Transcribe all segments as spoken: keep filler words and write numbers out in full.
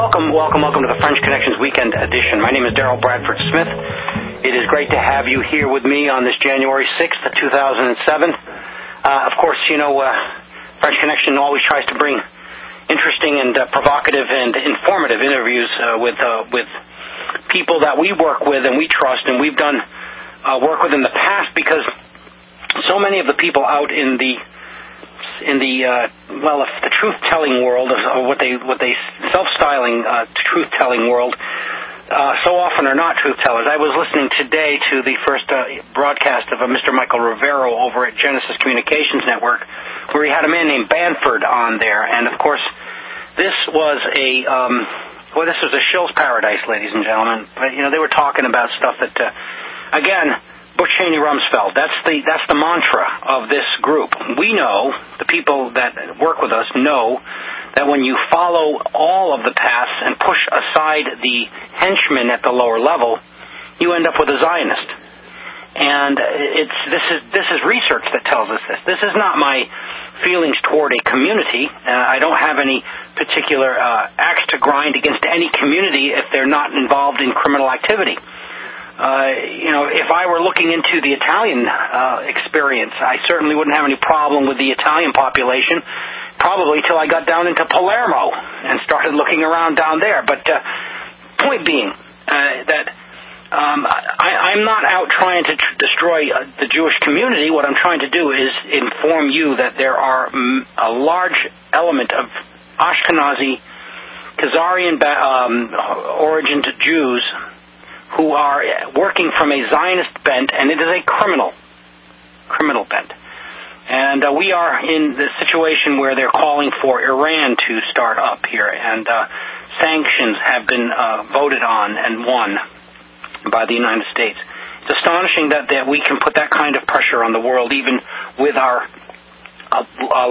welcome, welcome, welcome to the French Connections Weekend Edition. My name is Daryl Bradford Smith. It is great to have you here with me on this January sixth, two thousand seven. Uh, of course, you know, uh, French Connection always tries to bring interesting and uh, provocative and informative interviews uh, with uh, with people that we work with and we trust, and we've done uh, work with in the past because so many of the people out in the in the uh, well, if the truth-telling world, or what they what they self-styling uh, truth-telling world, uh, so often are not truth-tellers. I was listening today to the first uh, broadcast of uh, Mister Michael Rivero over at Genesis Communications Network, where he had a man named Banford on there, and of course, this was a um, well, this was a shill's paradise, ladies and gentlemen. But you know, they were talking about stuff that, uh, again. Bush Cheney Rumsfeld. That's the that's the mantra of this group. We know, the people that work with us know, that when you follow all of the paths and push aside the henchmen at the lower level, you end up with a Zionist. And it's this is this is research that tells us this. This is not my feelings toward a community. Uh, I don't have any particular uh, axe to grind against any community if they're not involved in criminal activity. Uh, you know, if I were looking into the Italian uh, experience, I certainly wouldn't have any problem with the Italian population, probably till I got down into Palermo and started looking around down there. But uh, point being uh, that um, I, I'm not out trying to tr- destroy uh, the Jewish community. What I'm trying to do is inform you that there are m- a large element of Ashkenazi, Khazarian ba- um, origin Jews who are working from a Zionist bent, and it is a criminal, criminal bent. And uh, we are in the situation where they're calling for Iran to start up here, and uh, sanctions have been uh, voted on and won by the United States. It's astonishing that, that we can put that kind of pressure on the world, even with our uh,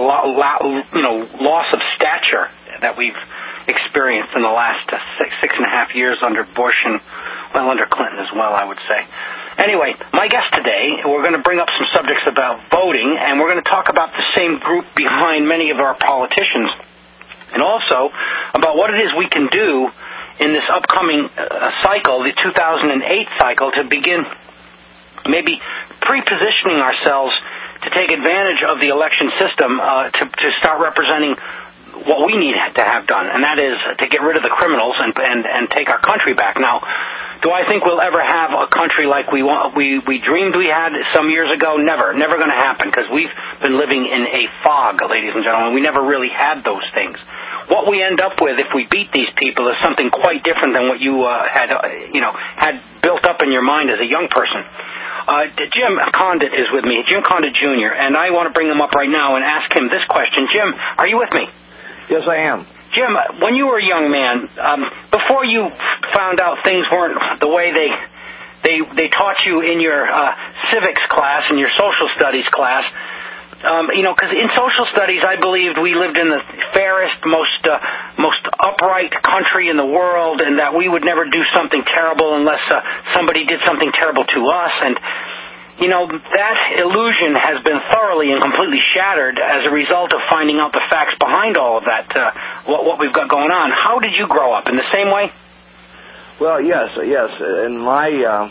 uh, you know, loss of stature that we've experienced in the last uh, six, six and a half years under Bush and, well, under Clinton as well, I would say. Anyway, my guest today, we're going to bring up some subjects about voting, and we're going to talk about the same group behind many of our politicians, and also about what it is we can do in this upcoming uh, cycle, the two thousand eight cycle, to begin maybe pre-positioning ourselves to take advantage of the election system uh, to, to start representing what we need to have done, and that is to get rid of the criminals and and, and take our country back. Now, do I think we'll ever have a country like we want, we, we dreamed we had some years ago? Never. Never going to happen, because we've been living in a fog, ladies and gentlemen. We never really had those things. What we end up with if we beat these people is something quite different than what you uh, had, uh, you know, had built up in your mind as a young person. Uh, Jim Condit is with me, Jim Condit Junior, and I want to bring him up right now and ask him this question. Jim, are you with me? Yes, I am. Jim, when you were a young man, um, before you found out things weren't the way they they they taught you in your uh, civics class and your social studies class, um, you know, because in social studies I believed we lived in the fairest, most uh, most upright country in the world, and that we would never do something terrible unless uh, somebody did something terrible to us. And you know, that illusion has been thoroughly and completely shattered as a result of finding out the facts behind all of that, uh, what, what we've got going on. How did you grow up? In the same way? Well, yes, yes. And my, uh,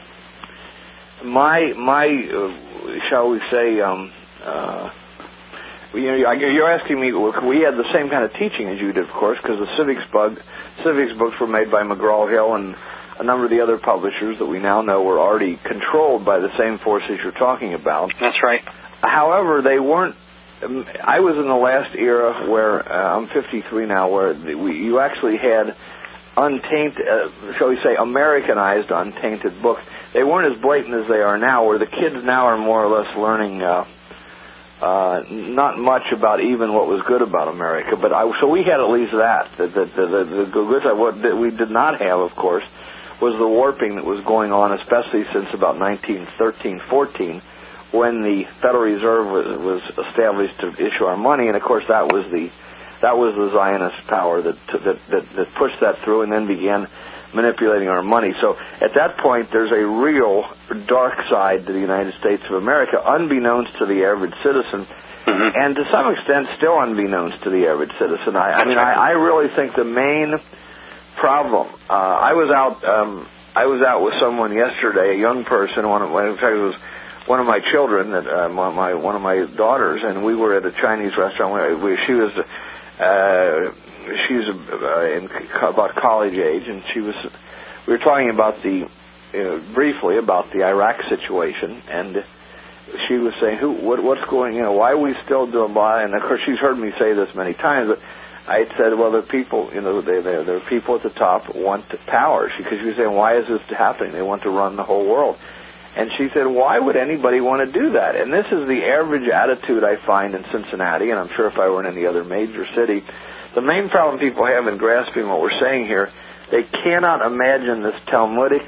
my, my, uh, shall we say, um, uh, you know, you're asking me, we had the same kind of teaching as you did, of course, because the civics bug, civics books were made by McGraw-Hill and a number of the other publishers that we now know were already controlled by the same forces you're talking about. That's right. However, they weren't. Um, I was in the last era where uh, I'm fifty-three now, where the, we, you actually had untainted, uh, shall we say, Americanized, untainted books. They weren't as blatant as they are now, where the kids now are more or less learning uh, uh, not much about even what was good about America. But I, so we had at least that. The, the, the, the, the goods what that we did not have, of course, was the warping that was going on, especially since about nineteen thirteen fourteen, when the Federal Reserve was, was established to issue our money, and of course that was the that was the Zionist power that that that, that pushed that through, and then began manipulating our money. So at that point, there's a real dark side to the United States of America, unbeknownst to the average citizen, mm-hmm. and to some extent still unbeknownst to the average citizen. I, I mean, I, I really think the main problem. Uh, I was out. Um, I was out with someone yesterday, a young person. One of, in fact, it was one of my children, that uh, my, my one of my daughters, and we were at a Chinese restaurant. We, she was. Uh, She's uh, in about college age, and she was. We were talking about the uh, briefly about the Iraq situation, and she was saying, "Who? What, what's going? You know, why are we still doing?" Blah? And of course, she's heard me say this many times. But I said, "Well, the people, you know, they they there are people at the top want power." Because she was saying, "Why is this happening? They want to run the whole world." And she said, "Why would anybody want to do that?" And this is the average attitude I find in Cincinnati, and I'm sure if I were in any other major city. The main problem people have in grasping what we're saying here, they cannot imagine this Talmudic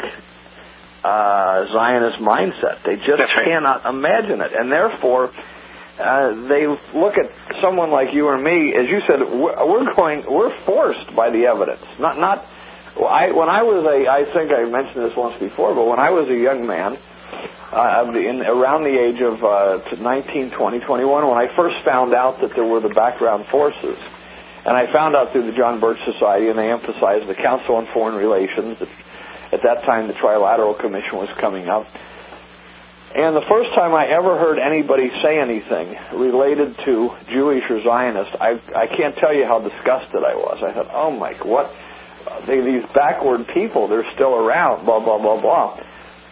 uh, Zionist mindset. They just right. cannot imagine it. And therefore, uh, they look at someone like you or me, as you said, we're going, we're forced by the evidence. Not, not. I, when I was a, I think I mentioned this once before, but when I was a young man, uh, in, around the age of uh, nineteen, twenty, twenty-one, when I first found out that there were the background forces. And I found out through the John Birch Society, and they emphasized the Council on Foreign Relations. That at that time, the Trilateral Commission was coming up. And the first time I ever heard anybody say anything related to Jewish or Zionist, I, I can't tell you how disgusted I was. I thought, oh, my, what? They, these backward people, they're still around, blah, blah, blah, blah.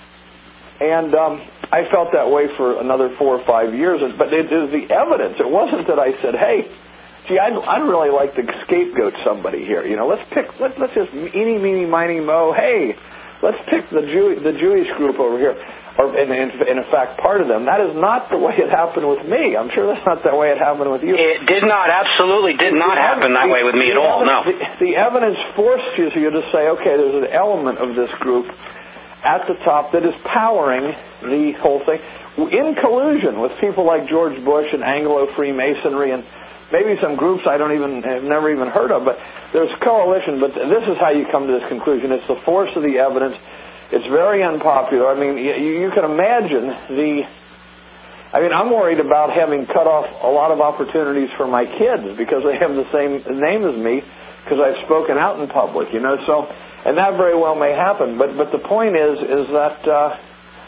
And um, I felt that way for another four or five years. But it is the evidence. It wasn't that I said, hey, gee, I'd, I'd really like to scapegoat somebody here. You know, let's pick, let, let's just eeny, meeny, miny, mo. Hey, let's pick the Jew, the Jewish group over here, or in, in, in fact, part of them. That is not the way it happened with me. I'm sure that's not the way it happened with you. It did not, absolutely did not happen that way with me at all. No. The, the evidence forced you, so you to say, okay, there's an element of this group at the top that is powering the whole thing, in collusion with people like George Bush and Anglo Freemasonry and maybe some groups I don't even have never even heard of, but there's coalition. But this is how you come to this conclusion. It's the force of the evidence. It's very unpopular. I mean, you, you can imagine the. I mean, I'm worried about having cut off a lot of opportunities for my kids because they have the same name as me because I've spoken out in public, you know. So, and that very well may happen. But but the point is is that. Uh,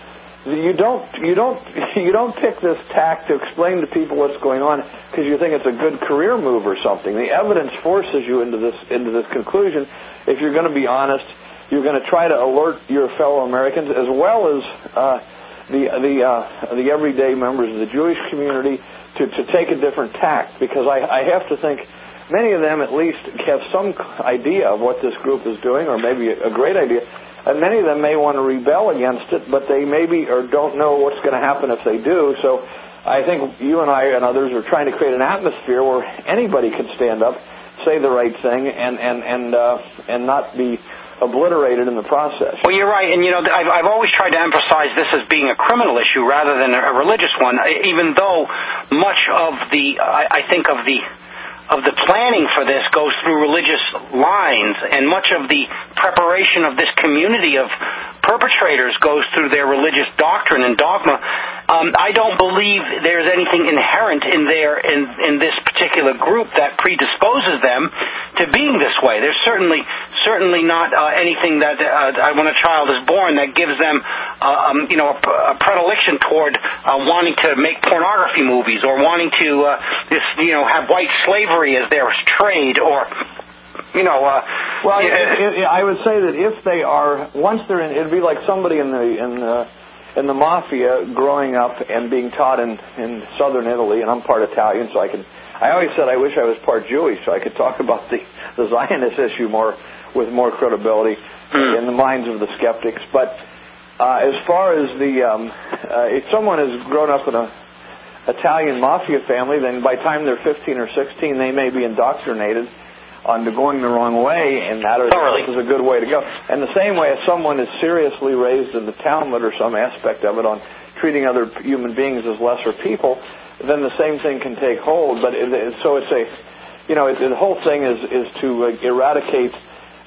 You don't, you don't, you don't pick this tack to explain to people what's going on because you think it's a good career move or something. The evidence forces you into this, into this conclusion. If you're going to be honest, you're going to try to alert your fellow Americans as well as uh, the the uh, the everyday members of the Jewish community to, to take a different tack because I, I have to think many of them at least have some idea of what this group is doing or maybe a great idea. And many of them may want to rebel against it, but they maybe or don't know what's going to happen if they do. So I think you and I and others are trying to create an atmosphere where anybody can stand up, say the right thing, and and and uh, and not be obliterated in the process. Well, you're right, and you know I've, I've always tried to emphasize this as being a criminal issue rather than a religious one, even though much of the I, I think of the. of the planning for this goes through religious lines, and much of the preparation of this community of perpetrators goes through their religious doctrine and dogma. Um, I don't believe there's anything inherent in there in, in this particular group that predisposes them to being this way. There's certainly certainly not uh, anything that uh, when a child is born that gives them uh, um, you know a, a predilection toward uh, wanting to make pornography movies or wanting to uh, this you know have white slavery as their trade or. You know, uh, well, it, it, I would say that if they are, once they're in, it'd be like somebody in the in the, in the mafia growing up and being taught in, in southern Italy, and I'm part Italian, so I can. I always said I wish I was part Jewish, so I could talk about the, the Zionist issue more with more credibility mm. in the minds of the skeptics. But uh, as far as the, um, uh, if someone has grown up in a Italian mafia family, then by the time they're fifteen or sixteen, they may be indoctrinated on to going the wrong way, and that is a good way to go. And the same way, if someone is seriously raised in the Talmud or some aspect of it on treating other human beings as lesser people, then the same thing can take hold. But it, it, so it's a, you know, it, the whole thing is is to uh, eradicate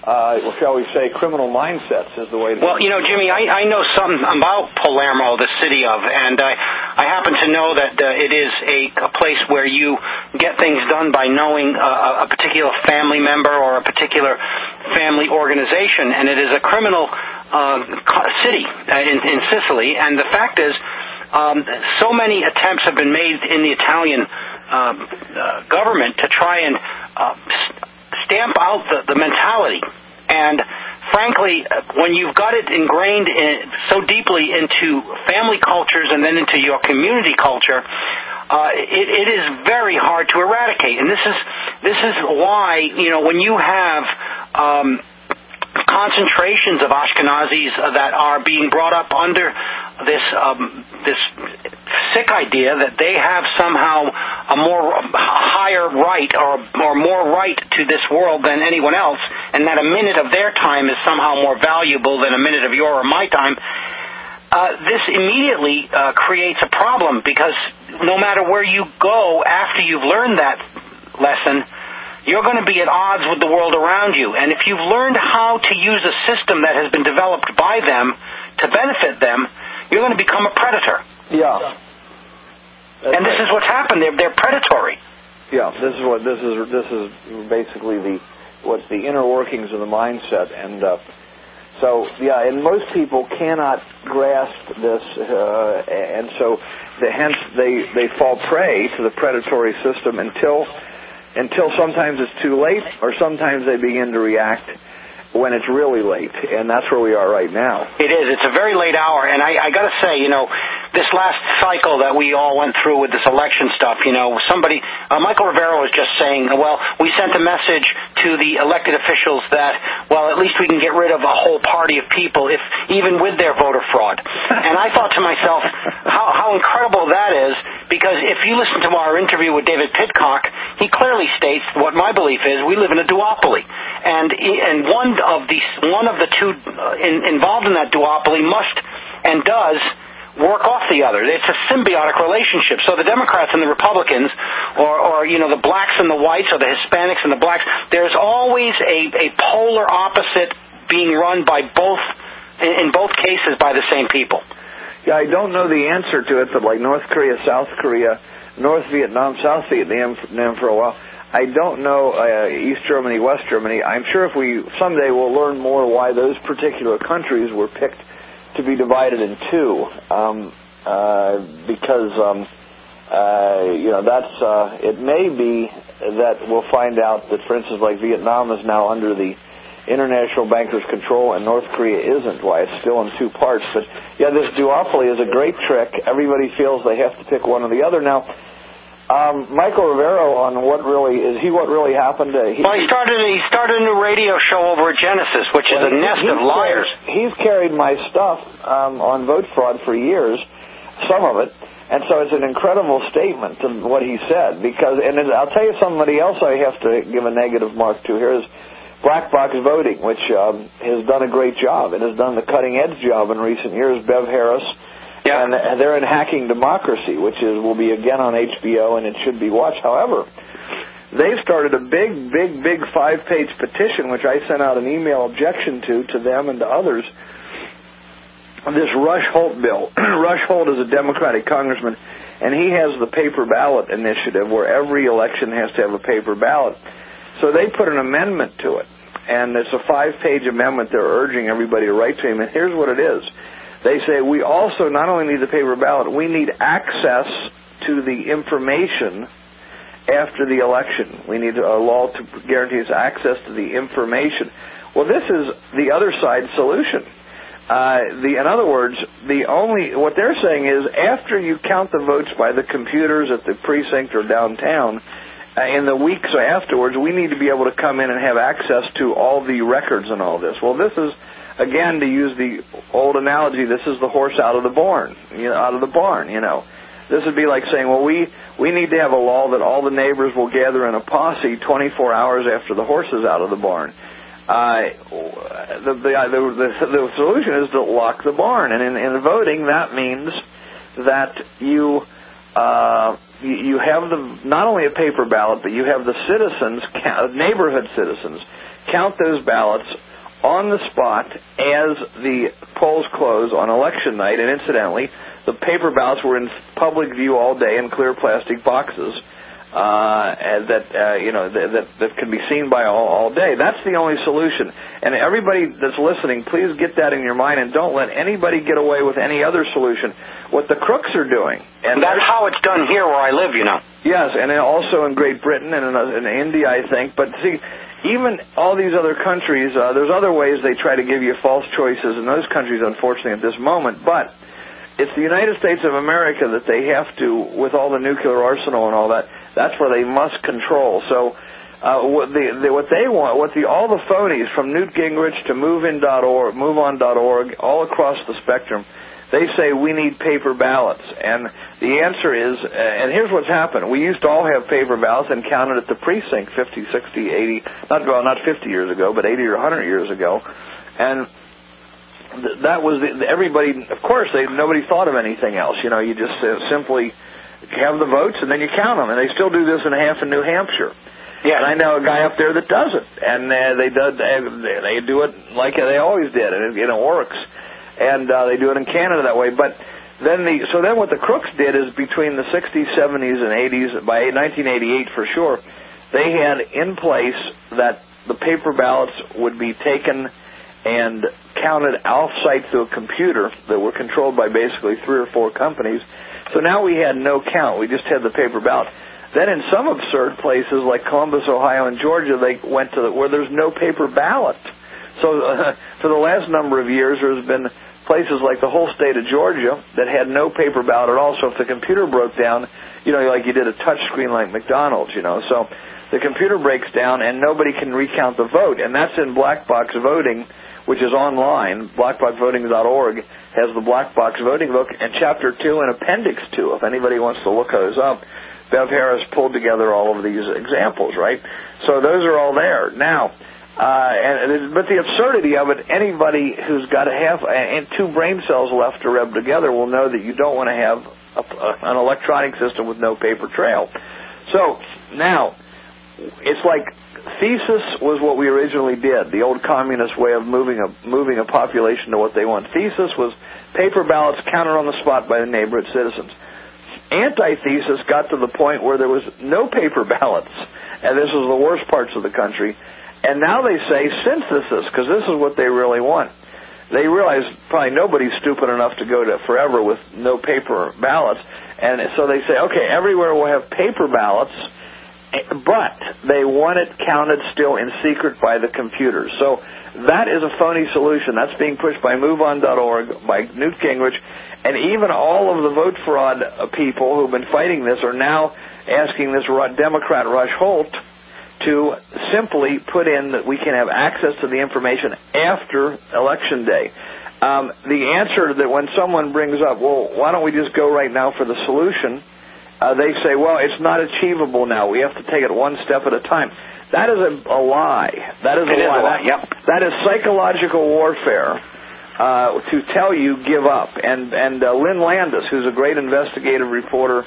uh, well, shall we say, criminal mindsets is the way to... Well, you know, Jimmy, I, I know something about Palermo, the city of, and I, I happen to know that uh, it is a, a place where you get things done by knowing uh, a particular family member or a particular family organization, and it is a criminal uh, city uh, in, in Sicily, and the fact is, Um, so many attempts have been made in the Italian uh, uh, government to try and uh, stamp out the, the mentality. And frankly, when you've got it ingrained in, so deeply into family cultures and then into your community culture, uh, it, it is very hard to eradicate. And this is this is why, you know, when you have um, concentrations of Ashkenazis that are being brought up under this um, this sick idea that they have somehow a more higher right or or more right to this world than anyone else, and that a minute of their time is somehow more valuable than a minute of your or my time. Uh, this immediately uh, creates a problem, because no matter where you go after you've learned that lesson, you're going to be at odds with the world around you. And if you've learned how to use a system that has been developed by them to benefit them, you're going to become a predator. Yeah. That's and this right. is what's happened. They're they're predatory. Yeah. This is what this is. This is basically the what's the inner workings of the mindset, and uh, so yeah. And most people cannot grasp this, uh, and so the, hence they they fall prey to the predatory system until. Until sometimes it's too late, or sometimes they begin to react when it's really late, and that's where we are right now. It is. It's a very late hour, and I, I got to say, you know, this last cycle that we all went through with this election stuff, you know, somebody, uh, Michael Rivera was just saying, well, we sent a message to the elected officials that, well, at least we can get rid of a whole party of people, if even with their voter fraud. And I thought to myself, how, how incredible that is, because if you listen to our interview with David Pitcock, he clearly states what my belief is: we live in a duopoly, and and one of the one of the two in, involved in that duopoly must and does work off the other. It's a symbiotic relationship. So the Democrats and the Republicans, or, or you know, the blacks and the whites, or the Hispanics and the blacks, there's always a, a polar opposite being run by both, in, in both cases, by the same people. Yeah, I don't know the answer to it, but like North Korea, South Korea, North Vietnam, South Vietnam for a while, I don't know uh, East Germany, West Germany. I'm sure if we someday we'll learn more why those particular countries were picked to be divided in two, um, uh, because um, uh, you know that's uh, it may be that we'll find out that, for instance, like Vietnam is now under the international bankers' control, and North Korea isn't. Why it's still in two parts. But yeah, this duopoly is a great trick. Everybody feels they have to pick one or the other now. Um, Michael Rivera, on what really is he? What really happened? Uh, he, well, he started he started a new radio show over at Genesis, which well, is a nest of liars. Carried, he's carried my stuff um, on vote fraud for years, some of it, and so it's an incredible statement to what he said. Because, and it, I'll tell you somebody else I have to give a negative mark to. Here's Black Box Voting, which um, has done a great job and has done the cutting edge job in recent years. Bev Harris. Yeah. And they're in Hacking Democracy, which is will be again on H B O, and it should be watched. However, they've started a big, big, big five-page petition, which I sent out an email objection to, to them and to others, this Rush Holt bill. Rush Holt is a Democratic congressman, and he has the paper ballot initiative where every election has to have a paper ballot. So they put an amendment to it, and it's a five-page amendment they're urging everybody to write to him, and here's what it is. They say we also not only need the paper ballot, we need access to the information after the election. We need a law to guarantee us access to the information. Well, this is the other side's solution. Uh, the, in other words, the only what they're saying is after you count the votes by the computers at the precinct or downtown, uh, in the weeks afterwards, we need to be able to come in and have access to all the records and all this. Well, this is. Again, to use the old analogy, this is the horse out of the barn, you know, out of the barn, you know. This would be like saying, well, we, we need to have a law that all the neighbors will gather in a posse twenty-four hours after the horse is out of the barn. Uh, the, the, the, the solution is to lock the barn. And in, in voting, that means that you uh, you, you have the not only a paper ballot, but you have the citizens, neighborhood citizens, count those ballots on the spot as the polls close on election night. And incidentally, the paper ballots were in public view all day in clear plastic boxes uh, that uh, you know that, that that can be seen by all, all day. That's the only solution. And everybody that's listening, please get that in your mind, and don't let anybody get away with any other solution. What the crooks are doing, and that's how it's done here where I live, you know. Yes, and also in Great Britain and in, in India, I think. But see, even all these other countries, uh, there's other ways they try to give you false choices in those countries, unfortunately, at this moment. But it's the United States of America that they have to, with all the nuclear arsenal and all that, that's where they must control. So uh, what, the, the, what they want, what the all the phonies from Newt Gingrich to MoveIn dot org, MoveOn dot org, all across the spectrum, they say we need paper ballots. And the answer is, uh, and here's what's happened. We used to all have paper ballots and counted at the precinct fifty, sixty, eighty, not, well, not fifty years ago, but eighty or one hundred years ago. And th- that was, the, everybody, of course, they, nobody thought of anything else. You know, you just uh, simply have the votes and then you count them. And they still do this in half in New Hampshire. Yeah, and I know a guy up there that does it. And uh, they, do, they, they do it like they always did, and it, it works. And uh, they do it in Canada that way. But then the so then what the crooks did is between the sixties, seventies, and eighties, by nineteen eighty-eight for sure, they had in place that the paper ballots would be taken and counted off-site through a computer that were controlled by basically three or four companies. So now we had no count. We just had the paper ballot. Then in some absurd places like Columbus, Ohio, and Georgia, they went to the, where there's no paper ballot. So uh, for the last number of years, there's been places like the whole state of Georgia that had no paper ballot at all. So if the computer broke down, you know, like you did a touch screen like McDonald's, you know, so the computer breaks down and nobody can recount the vote. And that's in Black Box Voting, which is online. black box voting dot org has the Black Box Voting book and Chapter two and Appendix two. If anybody wants to look those up, Bev Harris pulled together all of these examples, right? So those are all there. Now, Uh, and, but the absurdity of it, anybody who's got a half and two brain cells left to rub together will know that you don't want to have a, a, an electronic system with no paper trail. So now, it's like thesis was what we originally did, the old communist way of moving a moving a population to what they want. Thesis was paper ballots counted on the spot by the neighborhood citizens. Antithesis got to the point where there was no paper ballots, and this was the worst parts of the country. And now they say synthesis, because this is what they really want. They realize probably nobody's stupid enough to go to forever with no paper ballots. And so they say, okay, everywhere we'll have paper ballots, but they want it counted still in secret by the computers. So that is a phony solution. That's being pushed by MoveOn dot org, by Newt Gingrich, and even all of the vote fraud people who've been fighting this are now asking this Democrat Rush Holt to simply put in that we can have access to the information after Election Day. Um, the answer that when someone brings up, well, why don't we just go right now for the solution, uh, they say, well, it's not achievable now. We have to take it one step at a time. That is a, a lie. That is a it lie. Is a lie. Yep. That is psychological warfare uh, to tell you give up. And, and uh, Lynn Landis, who's a great investigative reporter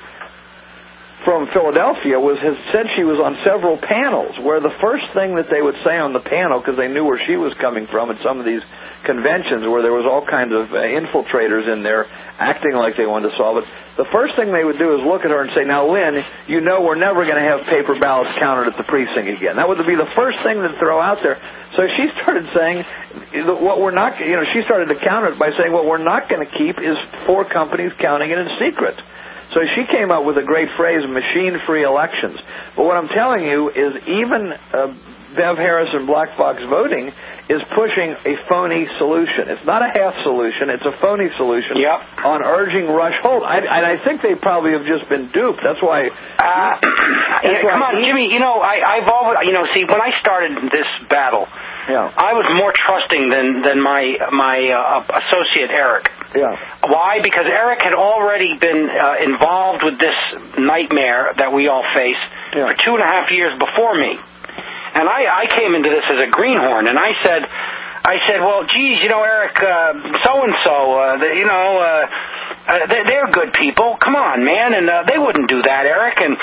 from Philadelphia, was has said she was on several panels where the first thing that they would say on the panel, because they knew where she was coming from at some of these conventions where there was all kinds of uh, infiltrators in there acting like they wanted to solve it, the first thing they would do is look at her and say, now, Lynn, you know we're never going to have paper ballots counted at the precinct again. That would be the first thing to throw out there. So she started saying, what we're not, you know, she started to counter it by saying what we're not going to keep is four companies counting it in secret. So she came up with a great phrase, machine-free elections. But what I'm telling you is even uh, Bev Harris and Black Box Voting is pushing a phony solution. It's not a half solution. It's a phony solution yep. on urging Rush Holt. I, and I think they probably have just been duped. That's why... Uh, yeah, come on, Jimmy, you know, I, I've always... You know, see, when I started this battle, yeah. I was more trusting than, than my, my uh, associate, Eric. Yeah. Why? Because Eric had already been uh, involved with this nightmare that we all face yeah. for two and a half years before me. And I, I came into this as a greenhorn, and I said, I said, well, geez, you know, Eric, uh, so-and-so, uh, the, you know, uh, Uh, they're, they're good people. Come on, man. And uh, they wouldn't do that, Eric. And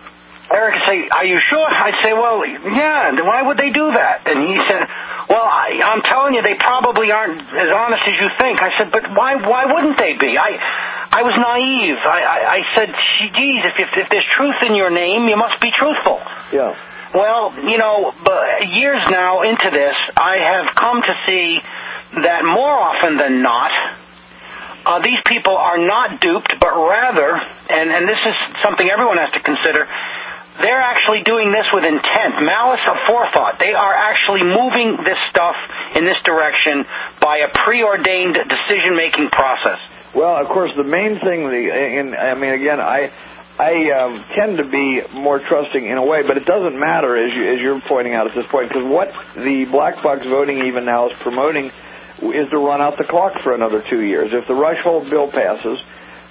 Eric would say, are you sure? I'd say, well, yeah, then why would they do that? And he said, well, I, I'm telling you, they probably aren't as honest as you think. I said, but why why wouldn't they be? I I was naive. I, I, I said, geez, if, if, if there's truth in your name, you must be truthful. Yeah. Well, you know, but years now into this, I have come to see that more often than not, uh, these people are not duped, but rather, and, and this is something everyone has to consider, they're actually doing this with intent, malice of forethought. They are actually moving this stuff in this direction by a preordained decision-making process. Well, of course, the main thing, the, and I mean, again, I I um, tend to be more trusting in a way, but it doesn't matter, as, you, as you're pointing out at this point, because what the black box voting even now is promoting is to run out the clock for another two years. If the Rush-Holt bill passes,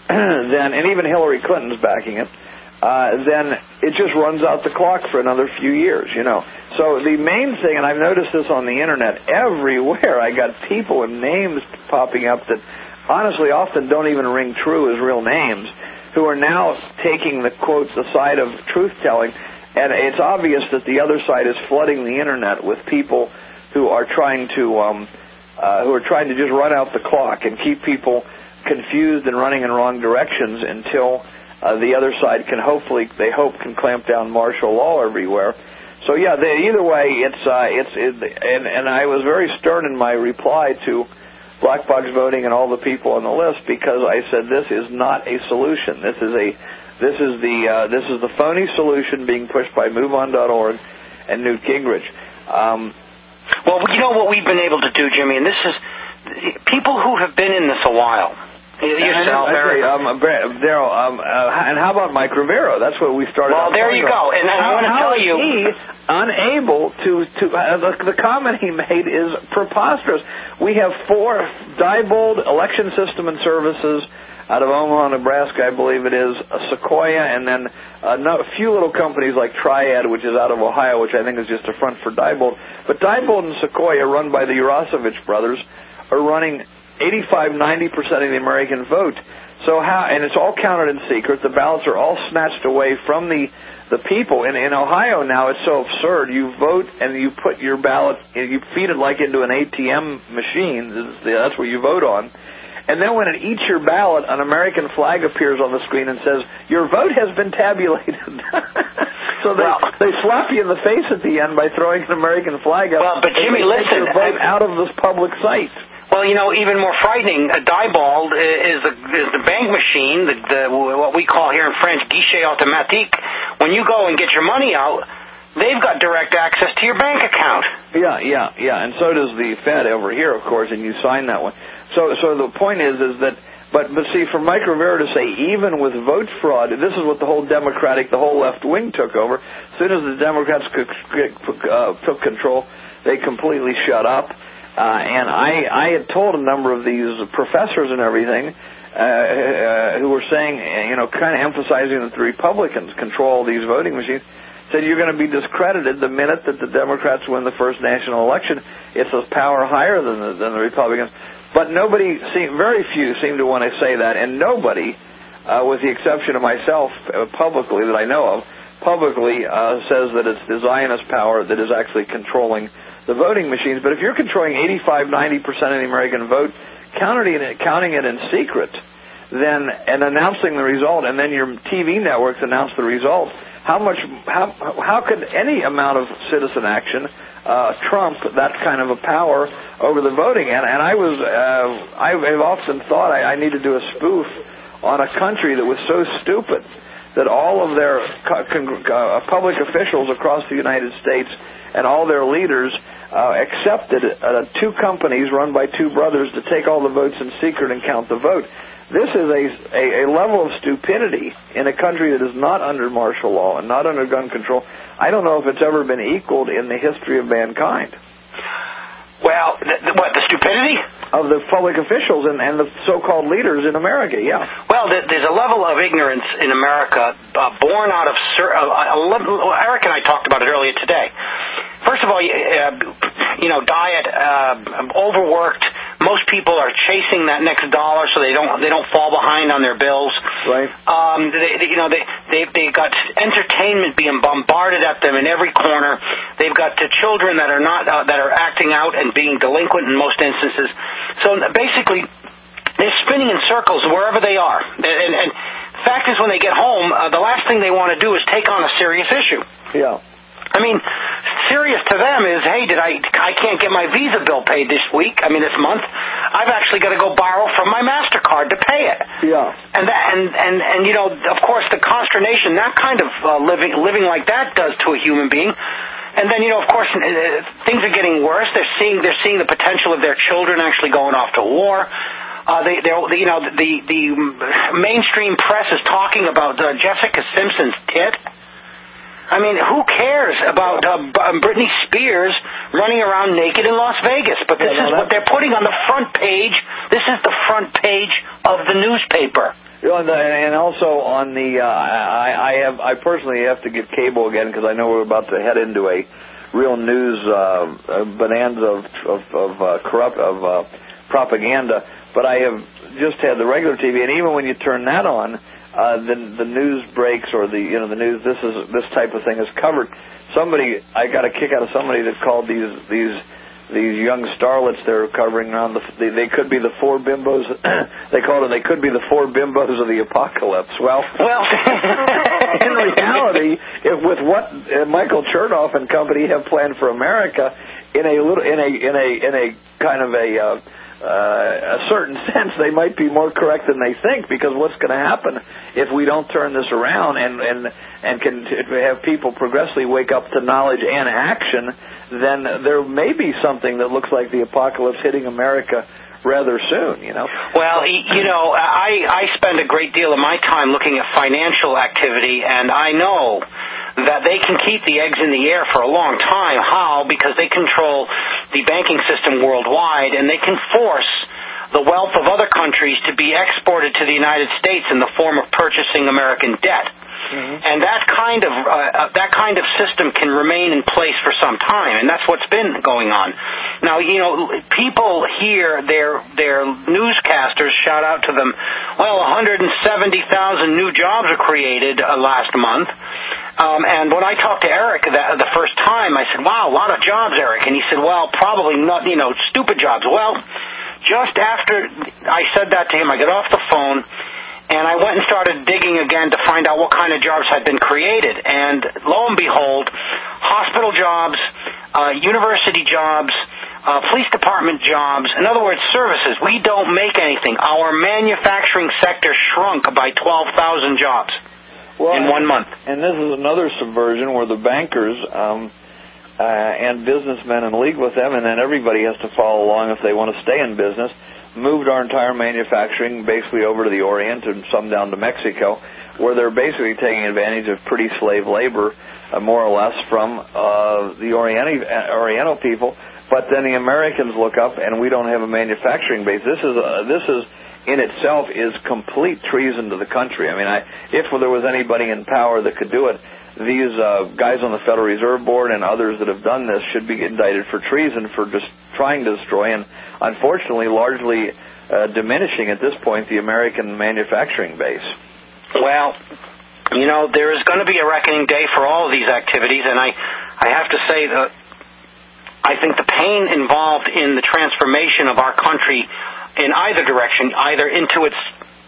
then, and even Hillary Clinton's backing it, Uh, then it just runs out the clock for another few years, you know. So the main thing, and I've noticed this on the Internet everywhere, I got people and names popping up that honestly often don't even ring true as real names, who are now taking the, quote, the side of truth-telling, and it's obvious that the other side is flooding the Internet with people who are trying to, um, uh, who are trying to just run out the clock and keep people confused and running in wrong directions until Uh, the other side can hopefully, they hope, can clamp down martial law everywhere. So yeah, they, either way, it's uh, it's it, and and I was very stern in my reply to black box voting and all the people on the list, because I said this is not a solution. This is a this is the uh, this is the phony solution being pushed by move on dot org and Newt Gingrich. Um, well, you know what we've been able to do, Jimmy, and this is people who have been in this a while. Yourself, Eric. Um, Daryl, um, uh, and how about Mike Rivero? That's what we started. Well, there you go. And I want to tell you, he unable to to uh, the, the comment he made is preposterous. We have four Diebold Election System and Services out of Omaha, Nebraska, I believe it is, Sequoia, and then uh, no, a few little companies like Triad, which is out of Ohio, which I think is just a front for Diebold. But Diebold and Sequoia, run by the Urasovich brothers, are running eighty-five, ninety percent of the American vote. So how, and it's all counted in secret. The ballots are all snatched away from the, the people. In, in Ohio now, it's so absurd. You vote and you put your ballot, you feed it like into an A T M machine. That's what you vote on. And then when it eats your ballot, an American flag appears on the screen and says, your vote has been tabulated. So they, well, they slap you in the face at the end by throwing an American flag up. Well, but Jimmy, listen, your vote out of this public site. Well, you know, even more frightening, a Diebold is the, is the bank machine, the, the, what we call here in French, guichet automatique. When you go and get your money out, they've got direct access to your bank account. Yeah, yeah, yeah, and so does the Fed over here, of course, and you sign that one. So, so the point is, is that, but, but see, for Mike Rivera to say, even with vote fraud, this is what the whole Democratic, the whole left wing took over. As soon as the Democrats uh, took control, they completely shut up. Uh, and I, I had told a number of these professors and everything uh, uh, who were saying, you know, kind of emphasizing that the Republicans control these voting machines, said you're going to be discredited the minute that the Democrats win the first national election. It's a power higher than the, than the Republicans. But nobody, seem, very few seem to want to say that, and nobody, uh, with the exception of myself uh, publicly that I know of, publicly uh, says that it's the Zionist power that is actually controlling the voting machines. But if you're controlling eighty-five, ninety percent of the American vote, counting it, counting it in secret, then and announcing the result, and then your T V networks announce the result, how much, how how could any amount of citizen action uh, trump that kind of a power over the voting? And and I was, uh, I've often thought I, I need to do a spoof on a country that was so stupid that all of their uh, public officials across the United States and all their leaders uh, accepted uh, two companies run by two brothers to take all the votes in secret and count the vote. This is a, a, a level of stupidity in a country that is not under martial law and not under gun control. I don't know if it's ever been equaled in the history of mankind. Well, th- th- what, the stupidity? Of the public officials and, and the so-called leaders in America, yeah. Well, th- there's a level of ignorance in America uh, born out of... Sur- uh, uh, Eric and I talked about it earlier today. First of all, uh, you know, diet, uh, overworked, Most people are chasing that next dollar so they don't they don't fall behind on their bills. Right. Um, they, they, you know, they they they got entertainment being bombarded at them in every corner. They've got the children that are not uh, that are acting out and being delinquent in most instances. So basically, they're spinning in circles wherever they are. And, and, and the fact is, when they get home, uh, the last thing they want to do is take on a serious issue. Yeah. I mean, serious to them is, hey, did I I can't get my Visa bill paid this week, I mean this month. I've actually got to go borrow from my MasterCard to pay it. Yeah. And that, and, and, and you know, of course, the consternation that kind of uh, living living like that does to a human being. And then, you know, of course, uh, things are getting worse. They're seeing they're seeing the potential of their children actually going off to war. Uh, they, they're, you know, the the mainstream press is talking about uh, Jessica Simpson's tit. I mean, who cares about uh, Britney Spears running around naked in Las Vegas? But this yeah, no, is what they're putting on the front page. This is the front page of the newspaper. You know, and also on the, uh, I, I have, I personally have to get cable again because I know we're about to head into a real news uh, bonanza of of, of uh, corrupt of uh, propaganda. But I have just had the regular T V, and even when you turn that on. Uh, the the news breaks or the you know the news this is this type of thing is covered. Somebody I got a kick out of somebody that called these these these young starlets they're covering around the they, they could be the four bimbos they called it they could be the four bimbos of the apocalypse. Well, well, in reality, if with what uh, Michael Chernoff and company have planned for America, in a little in a in a in a kind of a uh, Uh, a certain sense, they might be more correct than they think, because what's going to happen if we don't turn this around and and and can have people progressively wake up to knowledge and action, then there may be something that looks like the apocalypse hitting America rather soon, you know? Well, you know, I, I spend a great deal of my time looking at financial activity, and I know that they can keep the eggs in the air for a long time. How? Because they control the banking system worldwide, and they can force the wealth of other countries to be exported to the United States in the form of purchasing American debt. Mm-hmm. And that kind of uh, that kind of system can remain in place for some time, and that's what's been going on. Now, you know, people hear their their newscasters shout out to them, well, one hundred seventy thousand new jobs are created uh, last month. Um, and when I talked to Eric that, the first time, I said, wow, a lot of jobs, Eric. And he said, well, probably not, you know, stupid jobs. Well, just after I said that to him, I got off the phone, and I went and started digging again to find out what kind of jobs had been created. And lo and behold, hospital jobs, uh, university jobs, uh, police department jobs, in other words, services. We don't make anything. Our manufacturing sector shrunk by twelve thousand jobs well, in one month. And this is another subversion where the bankers um, uh, and businessmen in league with them, and then everybody has to follow along if they want to stay in business, moved our entire manufacturing basically over to the Orient and some down to Mexico, where they're basically taking advantage of pretty slave labor, uh, more or less, from uh, the Oriental, uh, Oriental people. But then the Americans look up, and we don't have a manufacturing base. This is uh, this is in itself is complete treason to the country. I mean, I, if there was anybody in power that could do it, these uh, guys on the Federal Reserve Board and others that have done this should be indicted for treason for just trying to destroy and, unfortunately, largely uh, diminishing at this point the American manufacturing base. Well, you know, there is going to be a reckoning day for all of these activities, and I, I have to say that I think the pain involved in the transformation of our country in either direction, either into its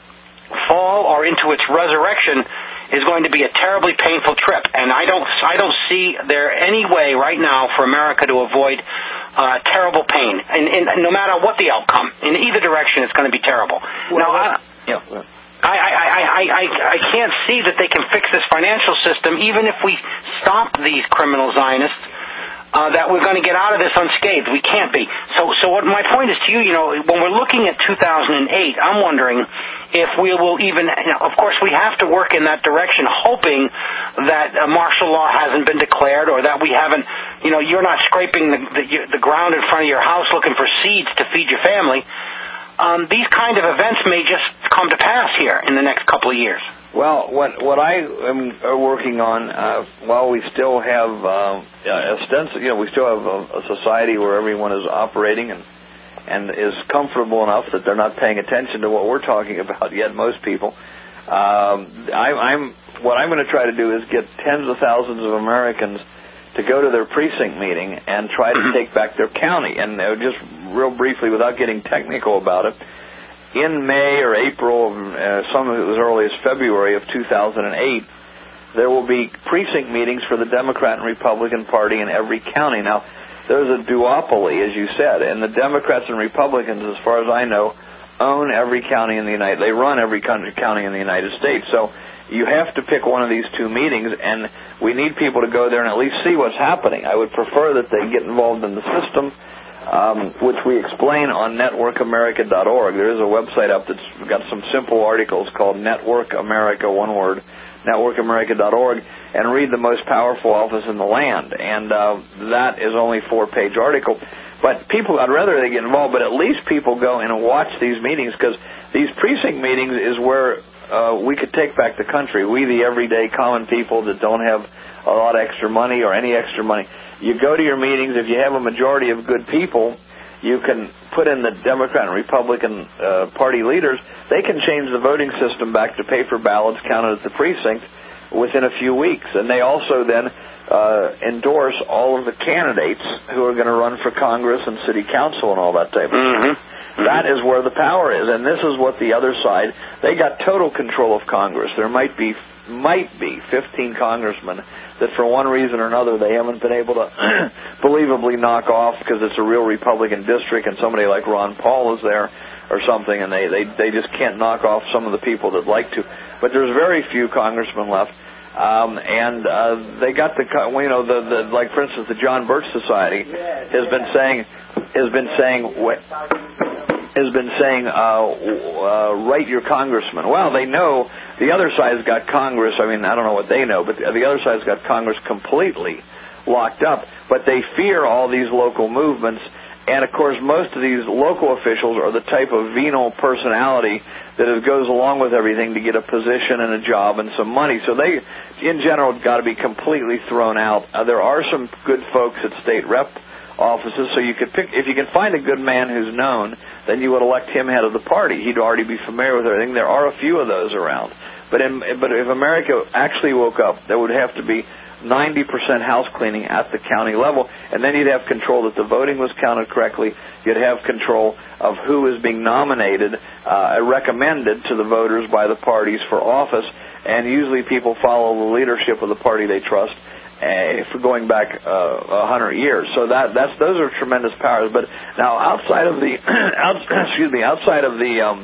fall or into its resurrection, is going to be a terribly painful trip. And I don't, I don't see there any way right now for America to avoid uh, terrible pain, and, and no matter what the outcome, in either direction, it's going to be terrible. Well, now, I, you know, I, I, I, I, I can't see that they can fix this financial system, even if we stop these criminal Zionists. Uh, that we're going to get out of this unscathed. We can't be. So, so what my point is to you, you know, when we're looking at two thousand eight, I'm wondering if we will even, you know, of course, we have to work in that direction, hoping that uh, martial law hasn't been declared, or that we haven't, you know, you're not scraping the, the, the ground in front of your house looking for seeds to feed your family. Um, these kind of events may just come to pass here in the next couple of years. Well, what what I am working on, uh, while we still have uh, ostens- you know, we still have a, a society where everyone is operating and and is comfortable enough that they're not paying attention to what we're talking about yet, most people. Um, I, I'm what I'm going to try to do is get tens of thousands of Americans to go to their precinct meeting and try to take back their county. And uh, just real briefly, without getting technical about it, in May or April, uh, some of it was early as February of two thousand eight, there will be precinct meetings for the Democrat and Republican Party in every county. Now, there's a duopoly, as you said, and the Democrats and Republicans, as far as I know, own every county in the United States. They run every county in the United States. So you have to pick one of these two meetings, and we need people to go there and at least see what's happening. I would prefer that they get involved in the system, um, which we explain on network america dot org. There is a website up that's got some simple articles called Network America, one word, network america dot org, and read the most powerful office in the land. And uh, that is only a four-page article. But people, I'd rather they get involved, but at least people go in and watch these meetings, because these precinct meetings is where uh, we could take back the country. We, the everyday common people that don't have a lot of extra money or any extra money. You go to your meetings, if you have a majority of good people, you can put in the Democrat and Republican uh, Party leaders. They can change the voting system back to paper ballots counted at the precinct within a few weeks. And they also then uh, endorse all of the candidates who are going to run for Congress and city council and all that type of mm-hmm. stuff. That is where the power is, and this is what the other side, they got total control of Congress. There might be might be fifteen congressmen that for one reason or another they haven't been able to believably knock off because it's a real Republican district and somebody like Ron Paul is there or something, and they, they, they just can't knock off some of the people that like to. But there's very few congressmen left. Um, and uh, they got the, you know, the, the like for instance, the John Birch Society has been saying has been saying has been saying uh, uh, write your congressman. Well, they know the other side's got Congress. I mean, I don't know what they know, but the other side's got Congress completely locked up. But they fear all these local movements. And, of course, most of these local officials are the type of venal personality that goes along with everything to get a position and a job and some money. So they, in general, got to be completely thrown out. Uh, there are some good folks at state rep offices, so you could pick, if you can find a good man who's known, then you would elect him head of the party. He'd already be familiar with everything. There are a few of those around. But, in, but if America actually woke up, there would have to be ninety percent house cleaning at the county level, and then you'd have control that the voting was counted correctly. You'd have control of who is being nominated, uh, recommended to the voters by the parties for office, and usually people follow the leadership of the party they trust uh, for going back uh, a hundred years. So that that's those are tremendous powers. But now outside of the out, excuse me, outside of the um,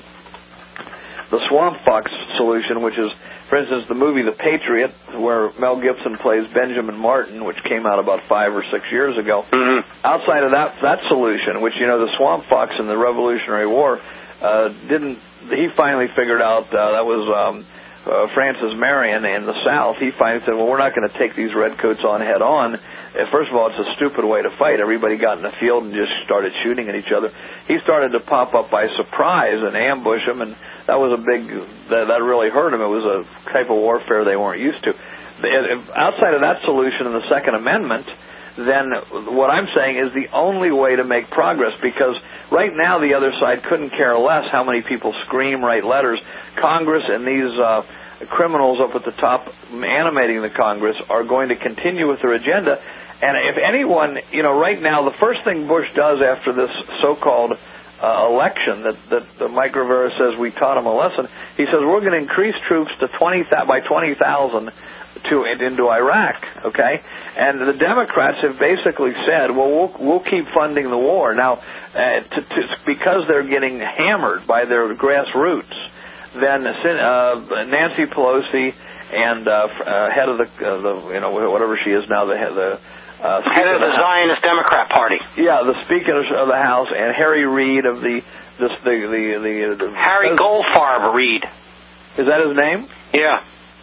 the Swamp Fox solution, which is, for instance, the movie The Patriot, where Mel Gibson plays Benjamin Martin, which came out about five or six years ago. Mm-hmm. Outside of that that solution, which, you know, the Swamp Fox in the Revolutionary War uh, didn't, he finally figured out uh, that was um, uh, Francis Marion in the South. He finally said, well, we're not going to take these redcoats on head on. First of all, it's a stupid way to fight. Everybody got in the field and just started shooting at each other. He started to pop up by surprise and ambush them, and that was a big, that, that really hurt them. It was a type of warfare they weren't used to. If, outside of that solution in the Second Amendment, then what I'm saying is the only way to make progress, because right now the other side couldn't care less how many people scream, write letters. Congress and these uh, criminals up at the top animating the Congress are going to continue with their agenda. And if anyone, you know, right now, the first thing Bush does after this so-called uh, election that, that, that Mike Rivera says we taught him a lesson, he says we're going to increase troops to twenty by twenty thousand to into Iraq, okay? And the Democrats have basically said, well, we'll, we'll keep funding the war. Now, uh, to, to, because they're getting hammered by their grassroots, then uh, Nancy Pelosi and uh, uh, head of the, uh, the, you know, whatever she is now, the head of the Uh, head of the, the Zionist Democrat Party. Yeah, the Speaker of the House, and Harry Reid of the the the the, the, the Harry Goldfarb Reid. Is that his name? Yeah.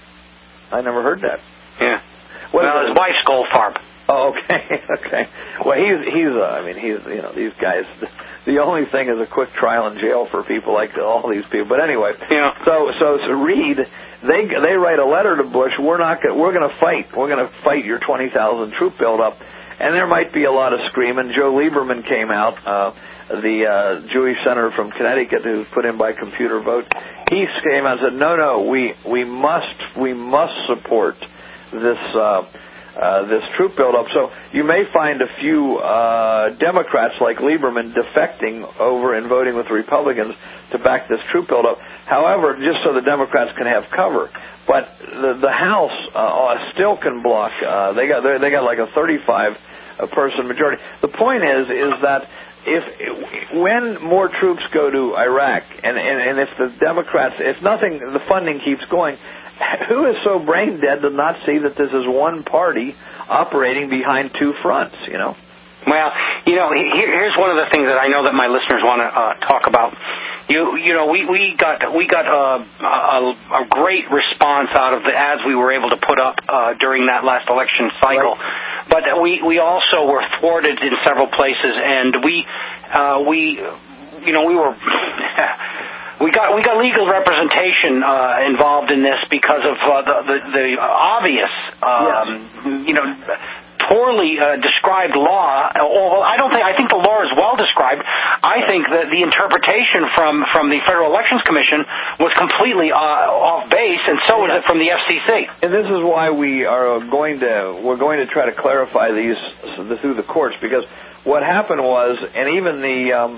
I never heard that. Yeah. What well, his wife's Goldfarb. Oh, okay, okay. Well, he's he's uh, I mean he's you know these guys. The only thing is a quick trial in jail for people like all these people. But anyway, yeah. So so so Reid, they they write a letter to Bush. We're not gonna, we're going to fight. We're going to fight your twenty thousand troop buildup. And there might be a lot of screaming. Joe Lieberman came out uh, the uh, Jewish senator from Connecticut who was put in by computer vote, he came out and said, no, no, we we must we must support this uh, uh, this troop buildup. So you may find a few uh, Democrats like Lieberman defecting over and voting with the Republicans to back this troop buildup. However, just so the Democrats can have cover. But the, the House uh, still can block. Uh, they got they got like a thirty-five person majority. The point is is that if when more troops go to Iraq, and, and, and if the Democrats, if nothing, the funding keeps going, who is so brain dead to not see that this is one party operating behind two fronts, you know? Well, you know, here, here's one of the things that I know that my listeners want to uh, talk about. You, you know, we, we got we got uh, a, a great response out of the ads we were able to put up uh, during that last election cycle, right. But we we also were thwarted in several places, and we uh, we you know we were. We got we got legal representation uh, involved in this because of uh, the, the the obvious, um, yes. you know, poorly uh, described law. Well, I don't think I think the law is well described. I think that the interpretation from, from the Federal Elections Commission was completely uh, off base, and so was it from the F C C. And this is why we are going to we're going to try to clarify these through the courts, because what happened was, and even the. Um,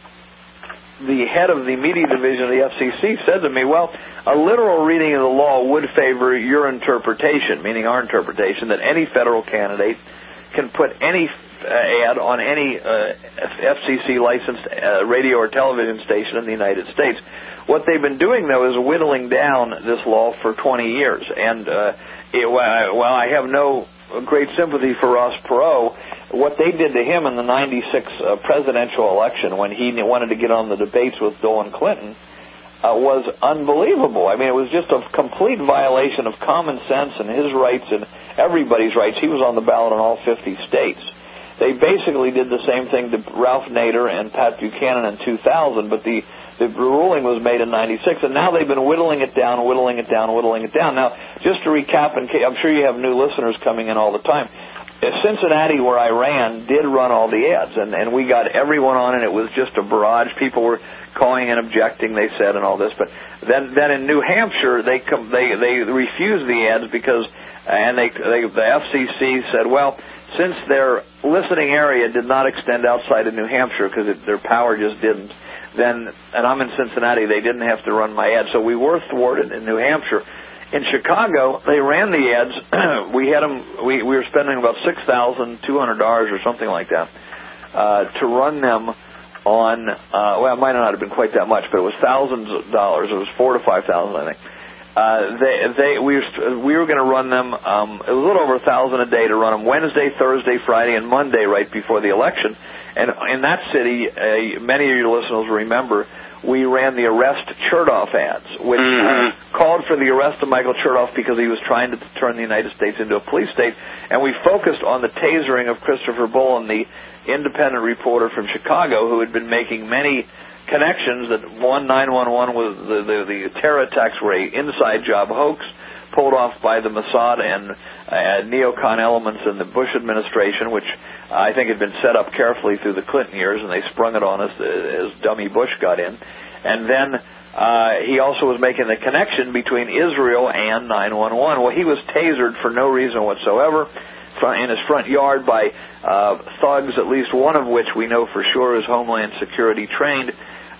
the head of the media division of the F C C said to me, well, a literal reading of the law would favor your interpretation, meaning our interpretation, that any federal candidate can put any uh, ad on any uh, F C C-licensed uh, radio or television station in the United States. What they've been doing, though, is whittling down this law for twenty years. And uh, it, while I have no great sympathy for Ross Perot, what they did to him in the ninety-six uh, presidential election when he wanted to get on the debates with Bill Clinton uh, was unbelievable. I mean, it was just a complete violation of common sense and his rights and everybody's rights. He was on the ballot in all fifty states. They basically did the same thing to Ralph Nader and Pat Buchanan in two thousand, but the, the ruling was made in ninety-six, and now they've been whittling it down, whittling it down, whittling it down. Now, just to recap, and I'm sure you have new listeners coming in all the time, Cincinnati, where I ran, did run all the ads, and, and we got everyone on, and it was just a barrage. People were calling and objecting, they said, and all this. But then, then in New Hampshire, they com- they they refused the ads because, and they, they the F C C said, well, since their listening area did not extend outside of New Hampshire because their power just didn't, then, and I'm in Cincinnati, they didn't have to run my ad. So we were thwarted in New Hampshire. In Chicago, they ran the ads. we had them. We, we were spending about six thousand two hundred dollars or something like that uh, to run them on. Uh, well, it might not have been quite that much, but it was thousands of dollars. It was four to five thousand, I think. Uh, they, they, we were, we were going to run them. Um, it was a little over a thousand a day to run them Wednesday, Thursday, Friday, and Monday right before the election. And in that city, uh, many of your listeners remember, we ran the arrest Chertoff ads, which mm-hmm. uh, called for the arrest of Michael Chertoff because he was trying to turn the United States into a police state. And we focused on the tasering of Christopher Bullen, the independent reporter from Chicago, who had been making many connections that one nine one one was the, the, the terror attacks were a inside job hoax pulled off by the Mossad and uh, neocon elements in the Bush administration, which uh, I think had been set up carefully through the Clinton years, and they sprung it on us as dummy Bush got in. And then uh, he also was making the connection between Israel and nine one one. Well, he was tasered for no reason whatsoever in his front yard by uh, thugs, at least one of which we know for sure is Homeland Security trained.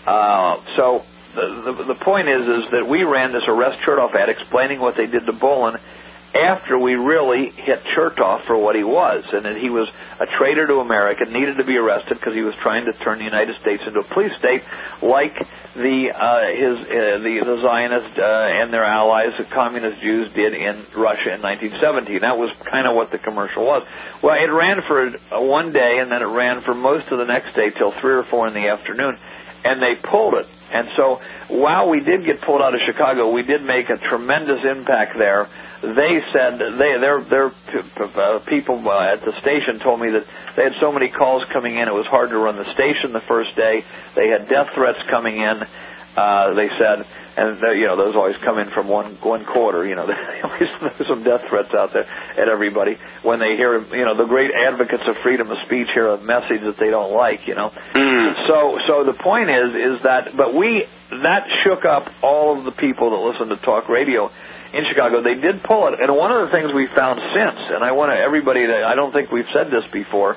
Uh, so the, the the point is is that we ran this arrest Chertoff ad explaining what they did to Bullen after we really hit Chertoff for what he was, and that he was a traitor to America, needed to be arrested because he was trying to turn the United States into a police state, like the uh, his uh, the, the Zionists uh, and their allies, the communist Jews, did in Russia in nineteen seventeen. That was kind of what the commercial was. Well, it ran for uh, one day, and then it ran for most of the next day till three or four in the afternoon. And they pulled it. And so while we did get pulled out of Chicago, we did make a tremendous impact there. They said, they, their, their uh, people uh, at the station told me that they had so many calls coming in, it was hard to run the station the first day. They had death threats coming in. uh, they said, and you know those always come in from one one quarter. You know, there's some death threats out there at everybody when they hear, you know, the great advocates of freedom of speech hear a message that they don't like. You know, mm. so so the point is is that, but we that shook up all of the people that listen to talk radio in Chicago. They did pull it, and one of the things we found since, and I want to everybody to, I don't think we've said this before.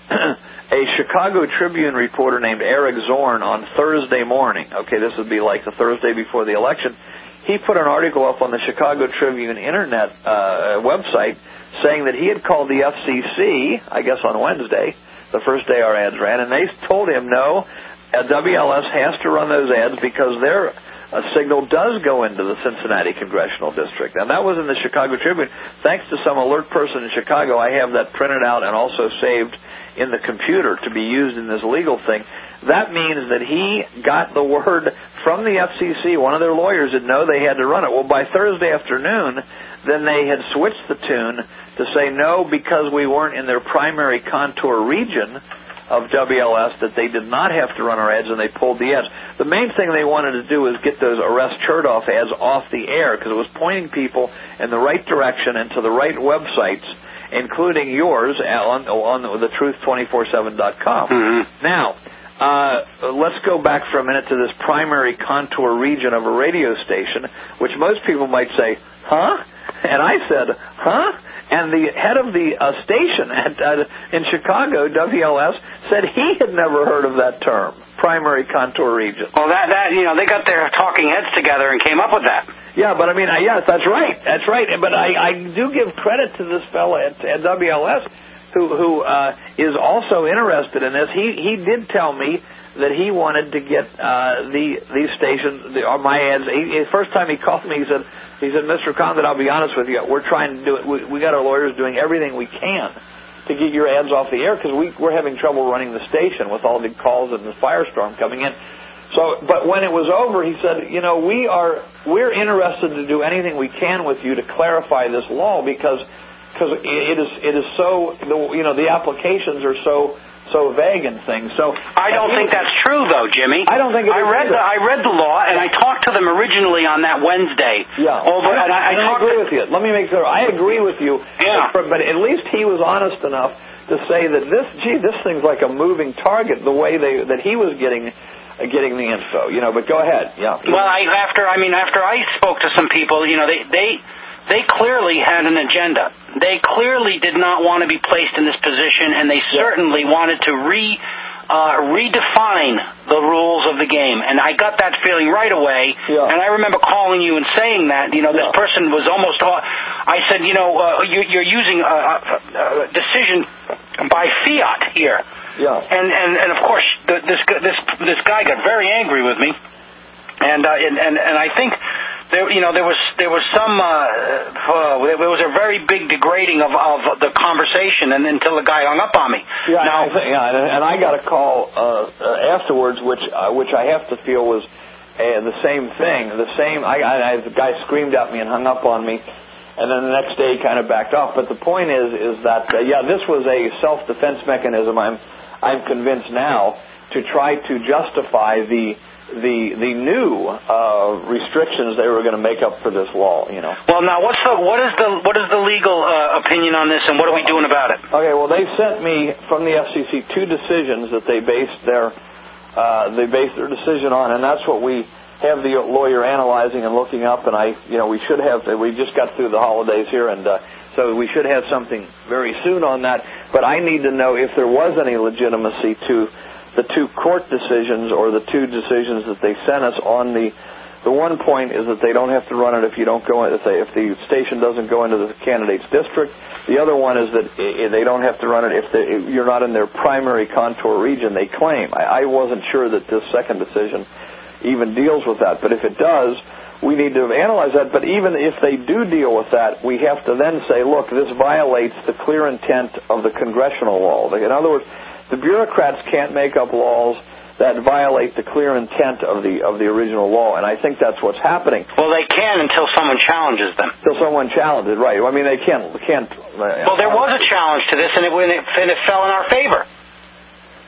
A Chicago Tribune reporter named Eric Zorn on Thursday morning, okay, this would be like the Thursday before the election, he put an article up on the Chicago Tribune internet uh, website saying that he had called the F C C, I guess on Wednesday, the first day our ads ran, and they told him, no, W L S has to run those ads because their uh, signal does go into the Cincinnati Congressional District. And that was in the Chicago Tribune. Thanks to some alert person in Chicago, I have that printed out and also saved in the computer to be used in this legal thing. That means that he got the word from the F C C, one of their lawyers, that no, they had to run it. Well, by Thursday afternoon, then they had switched the tune to say no, because we weren't in their primary contour region of W L S, that they did not have to run our ads, and they pulled the ads. The main thing they wanted to do was get those Arrest Chertoff ads off the air, because it was pointing people in the right direction and to the right websites, including yours on, on the truth two four seven dot com. Mm-hmm. Now, uh, let's go back for a minute to this primary contour region of a radio station, which most people might say, huh? And I said, huh? And the head of the uh, station at, uh, in Chicago, W L S, said he had never heard of that term, primary contour region. Well, that, that you know, they got their talking heads together and came up with that. Yeah, but I mean, uh, yes, that's right. That's right. But I, I do give credit to this fellow at, at W L S who, who uh, is also interested in this. He, he did tell me that he wanted to get uh, the these stations, the, uh, my ads. He, the first time he called me, he said, he said, Mister Condon, I'll be honest with you, we're trying to do it. We, we got our lawyers doing everything we can to get your ads off the air because we, we're having trouble running the station with all the calls and the firestorm coming in. So, but when it was over, he said, you know, we are we're interested to do anything we can with you to clarify this law because because it is it is so you know the applications are so. so vague and things. So I don't think that's true, though, Jimmy. I don't think it I is read either. the I read the law, and I talked to them originally on that Wednesday. Yeah, over, I, and I, I, I agree to, with you. Let me make sure. I agree with you. Yeah. But, but at least he was honest enough to say that this, gee, this thing's like a moving target. The way they that he was getting. Uh, getting the info, you know. But go ahead. Yeah. Well, I, after I mean, after I spoke to some people, you know, they they. They clearly had an agenda. They clearly did not want to be placed in this position, and they certainly wanted to re uh, redefine the rules of the game. And I got that feeling right away. Yeah. And I remember calling you and saying that, you know, this yeah. person was almost. I said, you know, uh, you, you're using a, a decision by fiat here. Yeah. And and and of course, the, this this this guy got very angry with me, and uh, and, and and I think. There, you know, there was there was some uh, uh, there was a very big degrading of, of the conversation, and until the guy hung up on me. Yeah, now, I think, yeah, and I got a call uh, uh, afterwards, which uh, which I have to feel was uh, the same thing. The same. I, I, the guy screamed at me and hung up on me, and then the next day he kind of backed off. But the point is, is that uh, yeah, this was a self-defense mechanism. I'm I'm convinced now to try to justify the. the the new uh, restrictions they were going to make up for this law, you know. Well, now what's the what is the what is the legal uh, opinion on this, and what are we doing about it? Okay, well they sent me from the F C C two decisions that they based their uh, they based their decision on, and that's what we have the lawyer analyzing and looking up. And I, you know, we should have we just got through the holidays here, and uh, so we should have something very soon on that. But I need to know if there was any legitimacy to the two court decisions or the two decisions that they sent us on the the one point is that they don't have to run it if you don't go if they if the station doesn't go into the candidate's district. The other one is that they don't have to run it if, they, if you're not in their primary contour region, they claim. I, I wasn't sure that this second decision even deals with that, but if it does, we need to analyze that. But even if they do deal with that, we have to then say, look, this violates the clear intent of the congressional law. In other words, the bureaucrats can't make up laws that violate the clear intent of the of the original law, and I think that's what's happening. Well, they can until someone challenges them. Until someone challenges, right? I mean, they can't. Can't. Well, there was a challenge to this, and it and it, and it fell in our favor.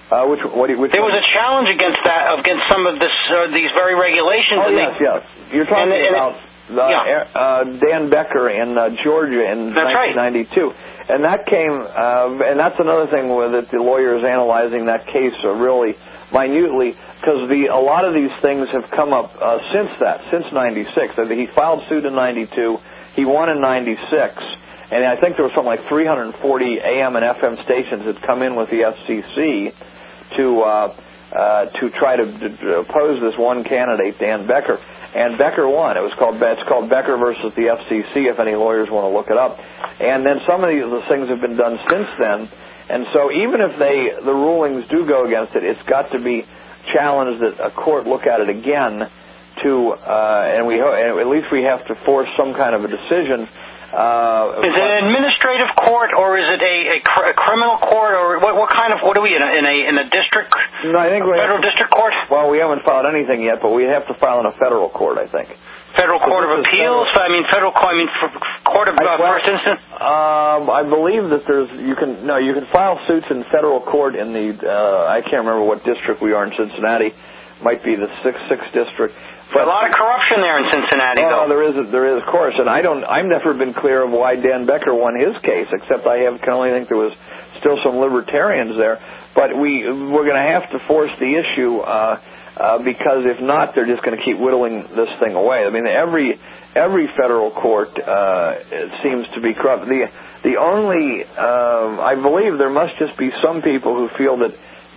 Uh, which, what, which there one? was a challenge against that, against some of this, uh, these very regulations. Oh, and yes, they, yes. You're talking and, and about the, yeah. uh, Dan Becker in uh, Georgia in that's nineteen ninety-two. Right. And that came, uh, and that's another thing with it, the lawyers analyzing that case uh, really minutely, because the a lot of these things have come up uh, since that, since ninety-six. He filed suit in ninety-two. He won in ninety-six. And I think there was something like three hundred forty A M and F M stations that come in with the F C C to uh, uh, to try to, to oppose this one candidate, Dan Becker, and Becker won. It was called it's called Becker versus the F C C. If any lawyers want to look it up, and then some of these things have been done since then. And so even if they the rulings do go against it, it's got to be challenged that a court look at it again. To uh, and we and at least we have to force some kind of a decision. Uh, is it an administrative court, or is it a, a, cr- a criminal court, or what, what kind of? What are we in a in a, in a district? No, I think we federal have, district court. Well, we haven't filed anything yet, but we have to file in a federal court, I think. Federal Court of Appeals. Federal. I mean, federal. I mean, for court of uh, I, well, first instance. Um, I believe that there's you can no you can file suits in federal court in the uh, I can't remember what district we are in Cincinnati. Might be the sixth sixth district. But, a lot of corruption there in Cincinnati, oh, though. there is, there is, of course, and I don't. I've never been clear of why Dan Becker won his case, except I have can only think there was still some libertarians there. But we we're going to have to force the issue uh, uh, because if not, they're just going to keep whittling this thing away. I mean, every every federal court uh, seems to be corrupt. The the only uh, I believe there must just be some people who feel that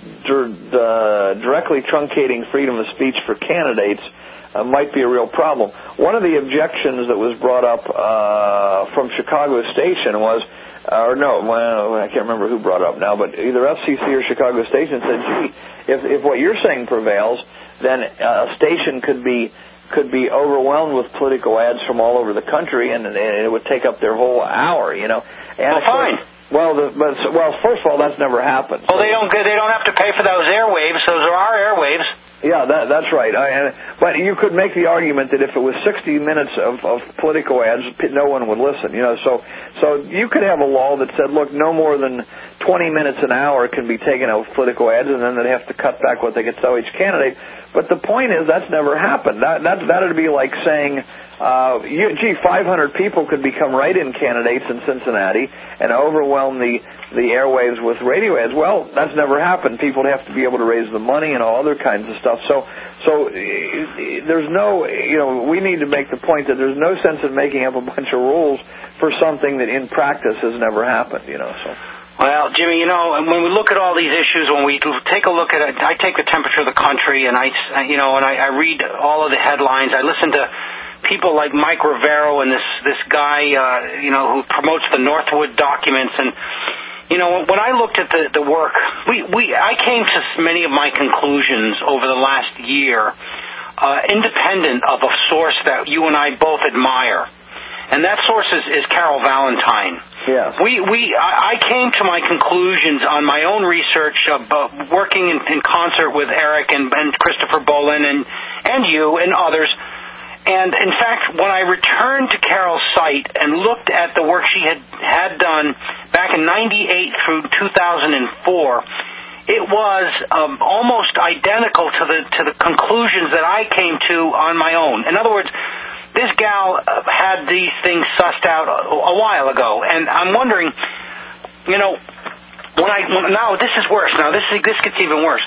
uh, directly truncating freedom of speech for candidates Uh, might be a real problem. One of the objections that was brought up uh, from Chicago Station was, uh, or no, well, I can't remember who brought it up now, but either F C C or Chicago Station said, gee, if, if what you're saying prevails, then a station could be could be overwhelmed with political ads from all over the country, and, and it would take up their whole hour, you know. And well, fine. Well, the, but, well, first of all, that's never happened. Well, so. they don't they don't have to pay for those airwaves. Those are our airwaves. Yeah, that, that's right. I, but you could make the argument that if it was sixty minutes of, of political ads, no one would listen. You know, so so you could have a law that said, look, no more than twenty minutes an hour can be taken out of political ads, and then they'd have to cut back what they could sell each candidate. But the point is, that's never happened. That that that'd be like saying, uh, you, gee, five hundred people could become write-in candidates in Cincinnati and overwhelm the the airwaves with radio ads. Well, that's never happened. People have to be able to raise the money and all other kinds of stuff. So, so there's no, you know, we need to make the point that there's no sense in making up a bunch of rules for something that in practice has never happened, you know, so. Well, Jimmy, you know, when we look at all these issues, when we take a look at it, I take the temperature of the country, and I, you know, and I, I read all of the headlines. I listen to people like Mike Rivero and this this guy, uh, you know, who promotes the Northwood documents. And you know, when I looked at the the work, we we I came to many of my conclusions over the last year, uh, independent of a source that you and I both admire. And that source is, is Carol Valentine. Yeah. We we I, I came to my conclusions on my own research, uh, working in, in concert with Eric and, and Christopher Bolin and and you and others. And in fact, when I returned to Carol's site and looked at the work she had had done back in ninety-eight through two thousand four, it was um, almost identical to the to the conclusions that I came to on my own. In other words, this gal uh, had these things sussed out a, a while ago, and I'm wondering, you know, when I when, now this is worse. Now this is, this gets even worse.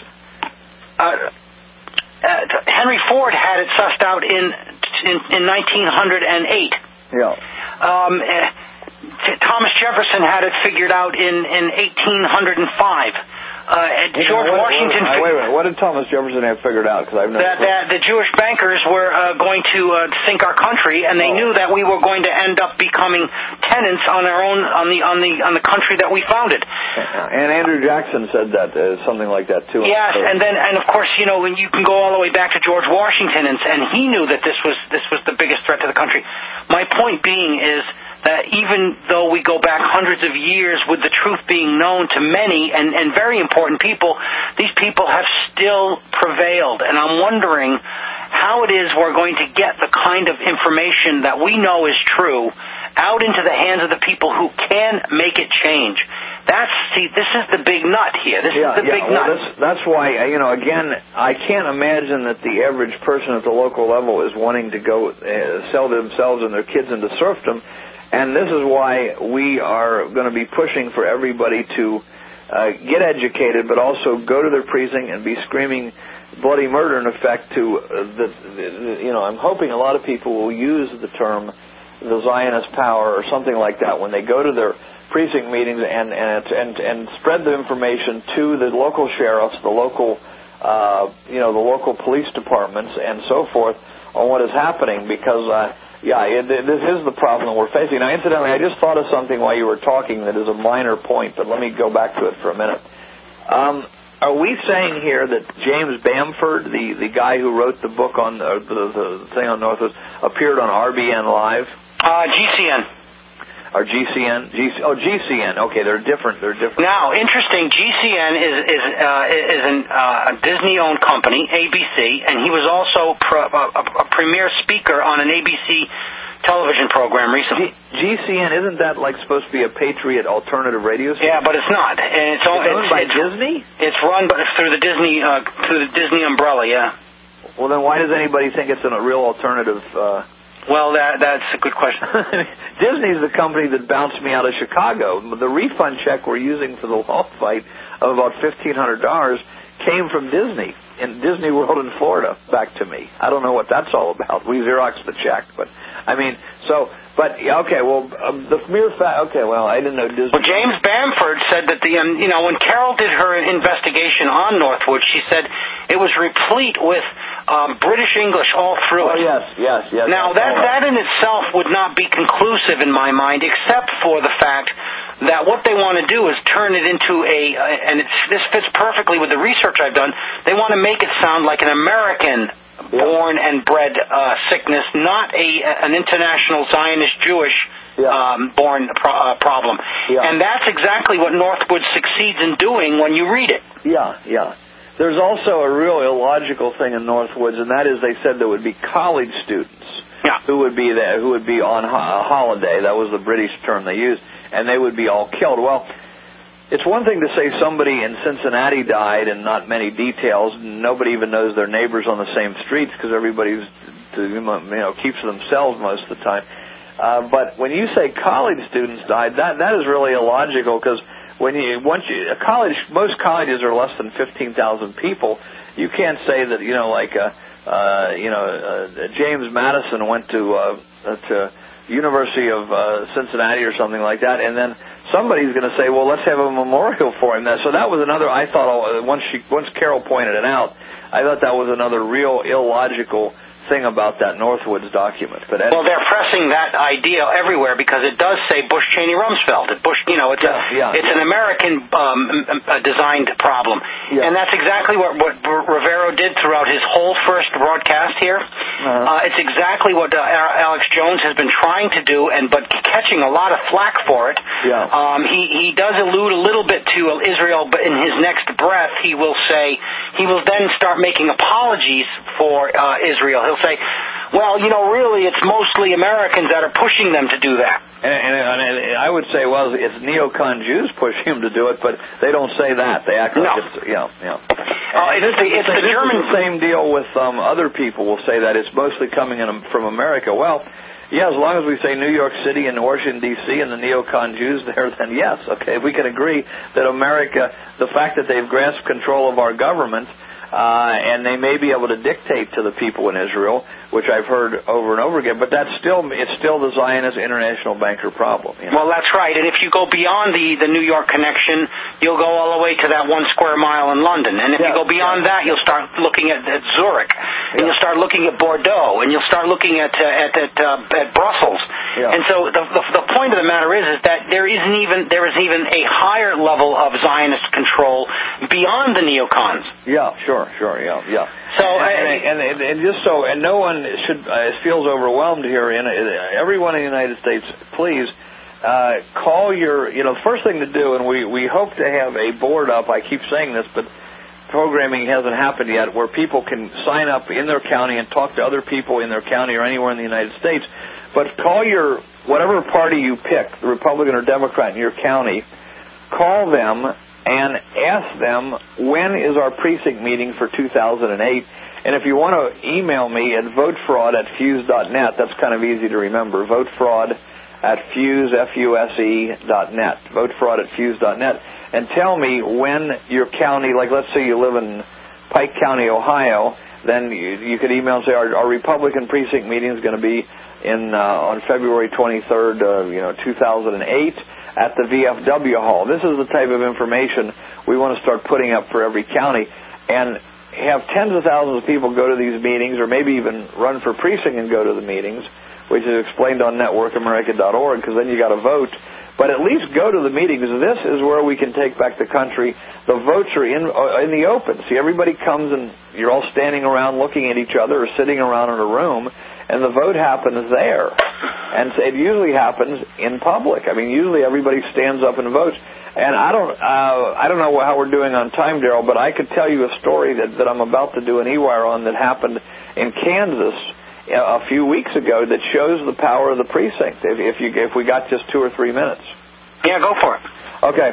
Uh, uh, Henry Ford had it sussed out in in, in nineteen oh eight. Yeah. Um, uh, Thomas Jefferson had it figured out in in eighteen oh five. Uh, George wait, Washington. Wait, wait, wait, what did Thomas Jefferson have figured out? Because I've never that, that the Jewish bankers were uh, going to uh, sink our country, and they oh. knew that we were going to end up becoming tenants on our own on the on the on the country that we founded. And Andrew Jackson said that uh, something like that too. Yes, and then and of course you know when you can go all the way back to George Washington, and and he knew that this was this was the biggest threat to the country. My point being is that even though we go back hundreds of years with the truth being known to many and, and very important people, these people have still prevailed. And I'm wondering how it is we're going to get the kind of information that we know is true out into the hands of the people who can make it change. That's, see, this is the big nut here. This yeah, is the yeah. big well, nut. That's, that's why, you know, again, I can't imagine that the average person at the local level is wanting to go uh, sell themselves and their kids into serfdom. And this is why we are going to be pushing for everybody to uh, get educated, but also go to their precinct and be screaming bloody murder, in effect, to uh, the, the, you know, I'm hoping a lot of people will use the term the Zionist power or something like that when they go to their precinct meetings and and and, and spread the information to the local sheriffs, the local, uh, you know, the local police departments, and so forth on what is happening. Because, uh, yeah, it, it, this is the problem that we're facing. Now, incidentally, I just thought of something while you were talking that is a minor point, but let me go back to it for a minute. Um, Are we saying here that James Bamford, the, the guy who wrote the book on uh, the, the thing on Northwoods, appeared on R B N Live? Uh, G C N. Or G C N? G C, oh, G C N. Okay, they're different. They're different. Now, interesting. G C N is is uh, is an, uh, a Disney-owned company, A B C, and he was also pro, a, a premier speaker on an A B C television program recently. G- GCN, isn't that like supposed to be a Patriot alternative radio station? Yeah, but it's not. And it's, owned, it's owned by it's, Disney? It's run by, through the Disney uh, through the Disney umbrella. Yeah. Well, then why does anybody think it's a real alternative? Uh... Well, that that's a good question. Disney's the company that bounced me out of Chicago. The refund check we're using for the law fight of about fifteen hundred dollars came from Disney in Disney World in Florida back to me. I don't know what that's all about. We Xeroxed the check, but I mean, so, but okay, well, um, the mere fact. Okay, well, I didn't know Disney. Well, James Bamford said that the, um, you know, when Carol did her investigation on Northwood, she said it was replete with um, British English all through oh, it. yes, yes, yes. Now that that in itself would not be conclusive in my mind, except for the fact that what they want to do is turn it into a, uh, and it's, this fits perfectly with the research I've done, they want to make it sound like an American yeah. born and bred uh, sickness, not a an international Zionist Jewish yeah. um, born pro- uh, problem. Yeah. And that's exactly what Northwood succeeds in doing when you read it. Yeah, yeah. There's also a real illogical thing in Northwoods, and that is they said there would be college students yeah. who would be there, who would be on ho- holiday. That was the British term they used. And they would be all killed. Well, it's one thing to say somebody in Cincinnati died and not many details. Nobody even knows their neighbors on the same streets because everybody's, you know, keeps to themselves most of the time. Uh, but when you say college students died, that that is really illogical because when you once you a college, most colleges are less than fifteen thousand people. You can't say that, you know, like uh, uh, you know uh, James Madison went to uh, to University of uh, Cincinnati or something like that, and then somebody's going to say, well, let's have a memorial for him. So that was another, I thought, once she, once Carol pointed it out, I thought that was another real illogical thing about that Northwoods document. But well, they're pressing that idea everywhere because it does say Bush, Cheney, Rumsfeld. It Bush, you know, it's yeah, a, yeah. it's an American um, designed problem, yeah. and that's exactly what what Rivero did throughout his whole first broadcast here. Uh-huh. Uh, it's exactly what uh, Alex Jones has been trying to do, and but catching a lot of flack for it. Yeah. Um, he he does allude a little bit to Israel, but in his next breath, he will say he will then start making apologies for uh, Israel. He'll say, well, you know, really, it's mostly Americans that are pushing them to do that. And, and, and I would say, well, it's neocon Jews pushing him to do it, but they don't say that. They act like no. it's, yeah, yeah. Uh, it's the, it's the German... the same deal with um, other people will say that it's mostly coming in from America. Well, yeah, as long as we say New York City and Washington, D C and the neocon Jews there, then yes, okay, we can agree that America, the fact that they've grasped control of our government, Uh, and they may be able to dictate to the people in Israel, which I've heard over and over again, but that's still, it's still the Zionist international banker problem. You know? Well, that's right, and if you go beyond the, the New York connection, you'll go all the way to that one square mile in London, and if yeah, you go beyond yeah. that, you'll start looking at, at Zurich, and yeah. you'll start looking at Bordeaux, and you'll start looking at uh, at at, uh, at Brussels. Yeah. And so the, the the point of the matter is is that there isn't even there is even a higher level of Zionist control beyond the neocons. Yeah, sure, sure, yeah, yeah. So and, and, and, and just so, and no one should uh, feels overwhelmed here. In uh, everyone in the United States, please uh, call your. You know, the first thing to do, and we we hope to have a board up. I keep saying this, but programming hasn't happened yet, where people can sign up in their county and talk to other people in their county or anywhere in the United States. But call your whatever party you pick, the Republican or Democrat in your county. call them and ask them when is our precinct meeting for two thousand eight. And if you want to email me at votefraud at fuse dot net, that's kind of easy to remember, votefraud at fuse, F U S E, dot net, votefraud at fuse dot net, and tell me when your county, like let's say you live in Pike County, Ohio, then you, you could email and say our, our Republican precinct meeting is going to be in uh, on February twenty-third, uh, you know, two thousand eight at the V F W Hall. This is the type of information we want to start putting up for every county, and have tens of thousands of people go to these meetings, or maybe even run for precinct and go to the meetings, which is explained on network america dot org, because then you got to vote. But at least go to the meetings. This is where we can take back the country. The votes are in in the open. See, everybody comes and you're all standing around looking at each other or sitting around in a room, and the vote happens there. And it usually happens in public. I mean, usually everybody stands up and votes. And I don't uh, I don't know how we're doing on time, Daryl, but I could tell you a story that, that I'm about to do an E-Wire on that happened in Kansas a few weeks ago that shows the power of the precinct, if, if you if we got just two or three minutes. Yeah, go for it. Okay.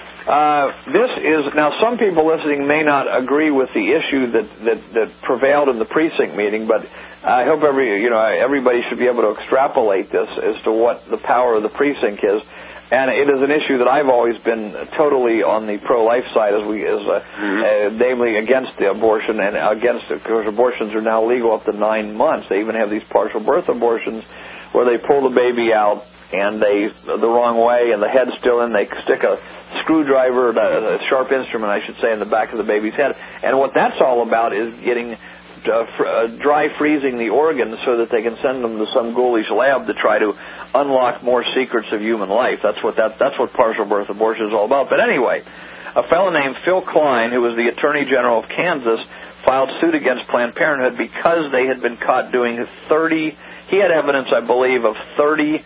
Uh, this is, now some people listening may not agree with the issue that, that, that prevailed in the precinct meeting, but I hope every, you know, everybody should be able to extrapolate this as to what the power of the precinct is. And it is an issue that I've always been totally on the pro-life side, as we, as uh, mm-hmm. uh, namely against the abortion and against it, because abortions are now legal up to nine months. They even have these partial birth abortions where they pull the baby out and they the wrong way and the head's still in. They stick a screwdriver, a sharp instrument, I should say, in the back of the baby's head. And what that's all about is getting uh, fr- uh, dry freezing the organs so that they can send them to some ghoulish lab to try to unlock more secrets of human life. That's what that that's what partial birth abortion is all about. But anyway, a fellow named Phil Klein, who was the Attorney General of Kansas, filed suit against Planned Parenthood because they had been caught doing thirty. He had evidence, I believe, of thirty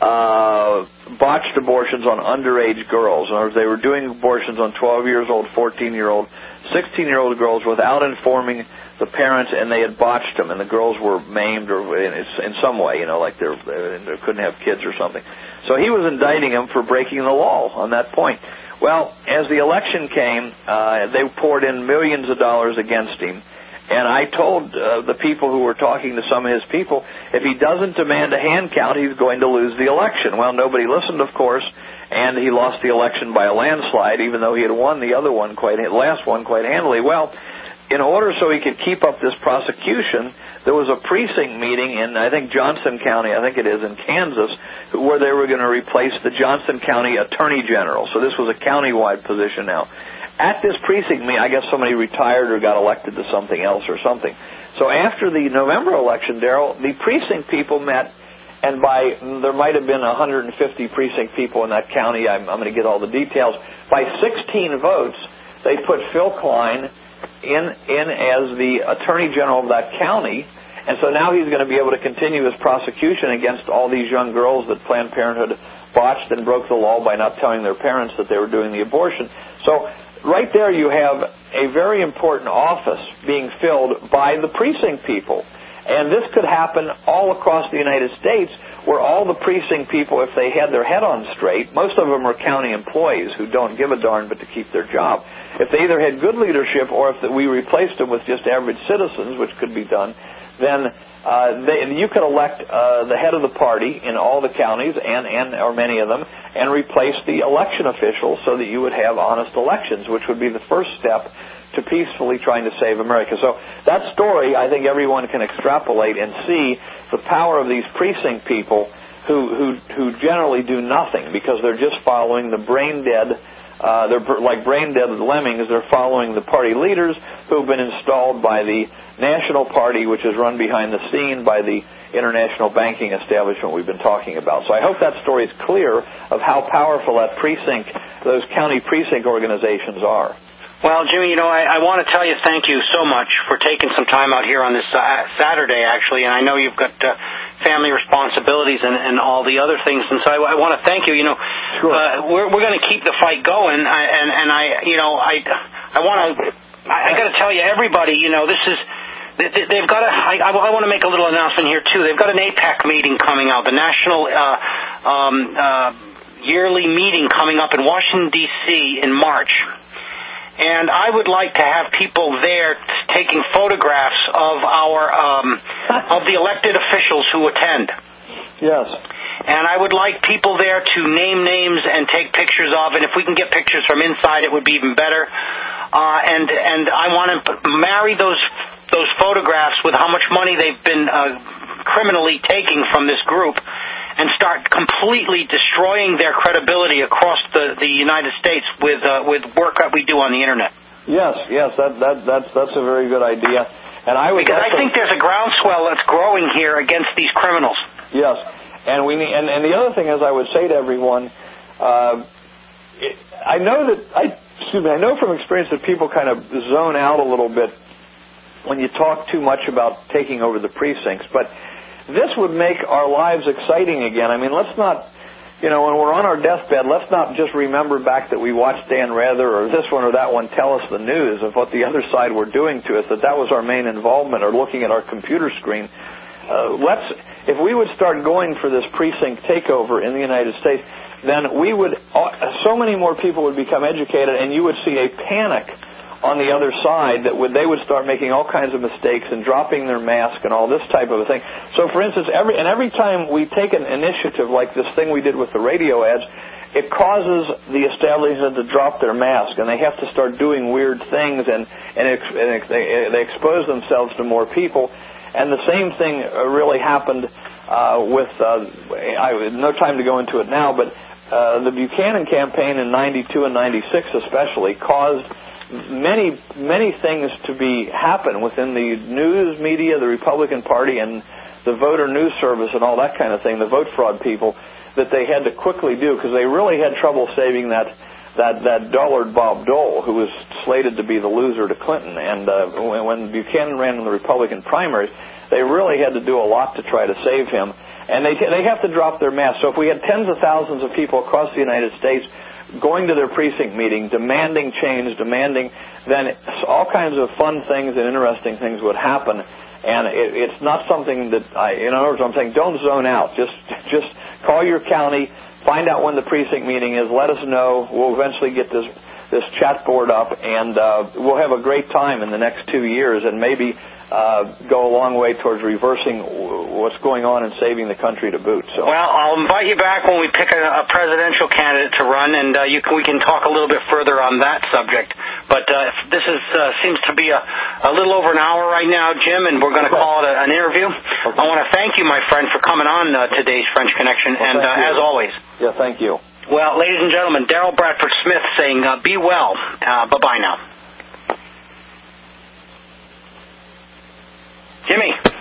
uh, botched abortions on underage girls. In other words, they were doing abortions on twelve years old, fourteen year old, sixteen year old girls without informing the parents, and they had botched them, and the girls were maimed or in, in some way, you know, like they're, they couldn't have kids or something. So he was indicting them for breaking the law on that point. Well, as the election came, uh, they poured in millions of dollars against him. And I told uh, the people who were talking to some of his people, if he doesn't demand a hand count, he's going to lose the election. Well, nobody listened, of course, and he lost the election by a landslide, even though he had won the other one quite, last one quite handily. Well, in order so he could keep up this prosecution, there was a precinct meeting in, I think, Johnson County, I think it is, in Kansas, where they were going to replace the Johnson County Attorney General. So this was a county-wide position now. At this precinct meeting, I guess somebody retired or got elected to something else or something. So after the November election, Daryl, the precinct people met, and by, there might have been one hundred fifty precinct people in that county. I'm, I'm going to get all the details. By sixteen votes, they put Phil Klein in, in as the Attorney General of that county, and so now he's going to be able to continue his prosecution against all these young girls that Planned Parenthood botched and broke the law by not telling their parents that they were doing the abortion. So right there you have a very important office being filled by the precinct people. And this could happen all across the United States, where all the precinct people, if they had their head on straight, most of them are county employees who don't give a darn but to keep their job. If they either had good leadership or if we replaced them with just average citizens, which could be done, then uh, they, you could elect uh, the head of the party in all the counties, and, and or many of them, and replace the election officials so that you would have honest elections, which would be the first step to peacefully trying to save America. So that story, I think everyone can extrapolate and see the power of these precinct people who who, who generally do nothing because they're just following the brain-dead, uh, they're like brain-dead lemmings. They're following the party leaders who have been installed by the National Party, which is run behind the scene by the international banking establishment we've been talking about. So I hope that story is clear of how powerful that precinct, those county precinct organizations are. Well, Jimmy, you know, I, I want to tell you thank you so much for taking some time out here on this uh, Saturday, actually, and I know you've got uh, family responsibilities and, and all the other things, and so I, I want to thank you. You know, sure. uh, we're we're going to keep the fight going, I, and and I, you know, I I want to, I, I got to tell you, everybody, you know, this is. They've got a, I, I want to make a little announcement here, too. They've got an AIPAC meeting coming out, the National uh, um, uh, yearly meeting coming up in Washington, D C in March. And I would like to have people there taking photographs of our um, of the elected officials who attend. Yes. And I would like people there to name names and take pictures of, and if we can get pictures from inside, it would be even better. Uh, and and I want to marry those those photographs with how much money they've been uh, criminally taking from this group, and start completely destroying their credibility across the, the United States with uh, with work that we do on the internet. Yes, yes, that that that's that's a very good idea. And I would because also, I think there's a groundswell that's growing here against these criminals. Yes, and we need, and, and the other thing is, I would say to everyone, uh, it, I know that I excuse me, I know from experience that people kind of zone out a little bit when you talk too much about taking over the precincts, but this would make our lives exciting again. I mean, let's not, you know, when we're on our deathbed, let's not just remember back that we watched Dan Rather or this one or that one tell us the news of what the other side were doing to us, that that was our main involvement, or looking at our computer screen. Uh, let's, if we would start going for this precinct takeover in the United States, then we would, so many more people would become educated, and you would see a panic on the other side that would they would start making all kinds of mistakes and dropping their mask and all this type of a thing. So, for instance, every and every time we take an initiative like this thing we did with the radio ads, it causes the establishment to drop their mask, and they have to start doing weird things, and and, ex, and ex, they, they expose themselves to more people. And the same thing really happened uh, with uh, I no time to go into it now, but uh, the Buchanan campaign in ninety-two and ninety-six especially caused many, many things to be happen within the news media, the Republican Party, and the voter news service and all that kind of thing, the vote fraud people, that they had to quickly do, because they really had trouble saving that that that dullard Bob Dole, who was slated to be the loser to Clinton. And uh, when, when Buchanan ran in the Republican primaries, they really had to do a lot to try to save him. And they they have to drop their mask. So if we had tens of thousands of people across the United States going to their precinct meeting, demanding change, demanding, then all kinds of fun things and interesting things would happen. And it, it's not something that I, in other words, I'm saying don't zone out. Just, just call your county, find out when the precinct meeting is, let us know. We'll eventually get this, this chat board up, and uh, we'll have a great time in the next two years and maybe uh, go a long way towards reversing what's going on and saving the country to boot. So, well, I'll invite you back when we pick a, a presidential candidate to run, and uh, you can, we can talk a little bit further on that subject. But uh, this is uh, seems to be a, a little over an hour right now, Jim, and we're going to call it a, an interview. Okay. I want to thank you, my friend, for coming on uh, today's French Connection, well, and uh, as always. Yeah, thank you. Well, ladies and gentlemen, Daryl Bradford Smith saying, uh, be well. Uh, bye-bye now.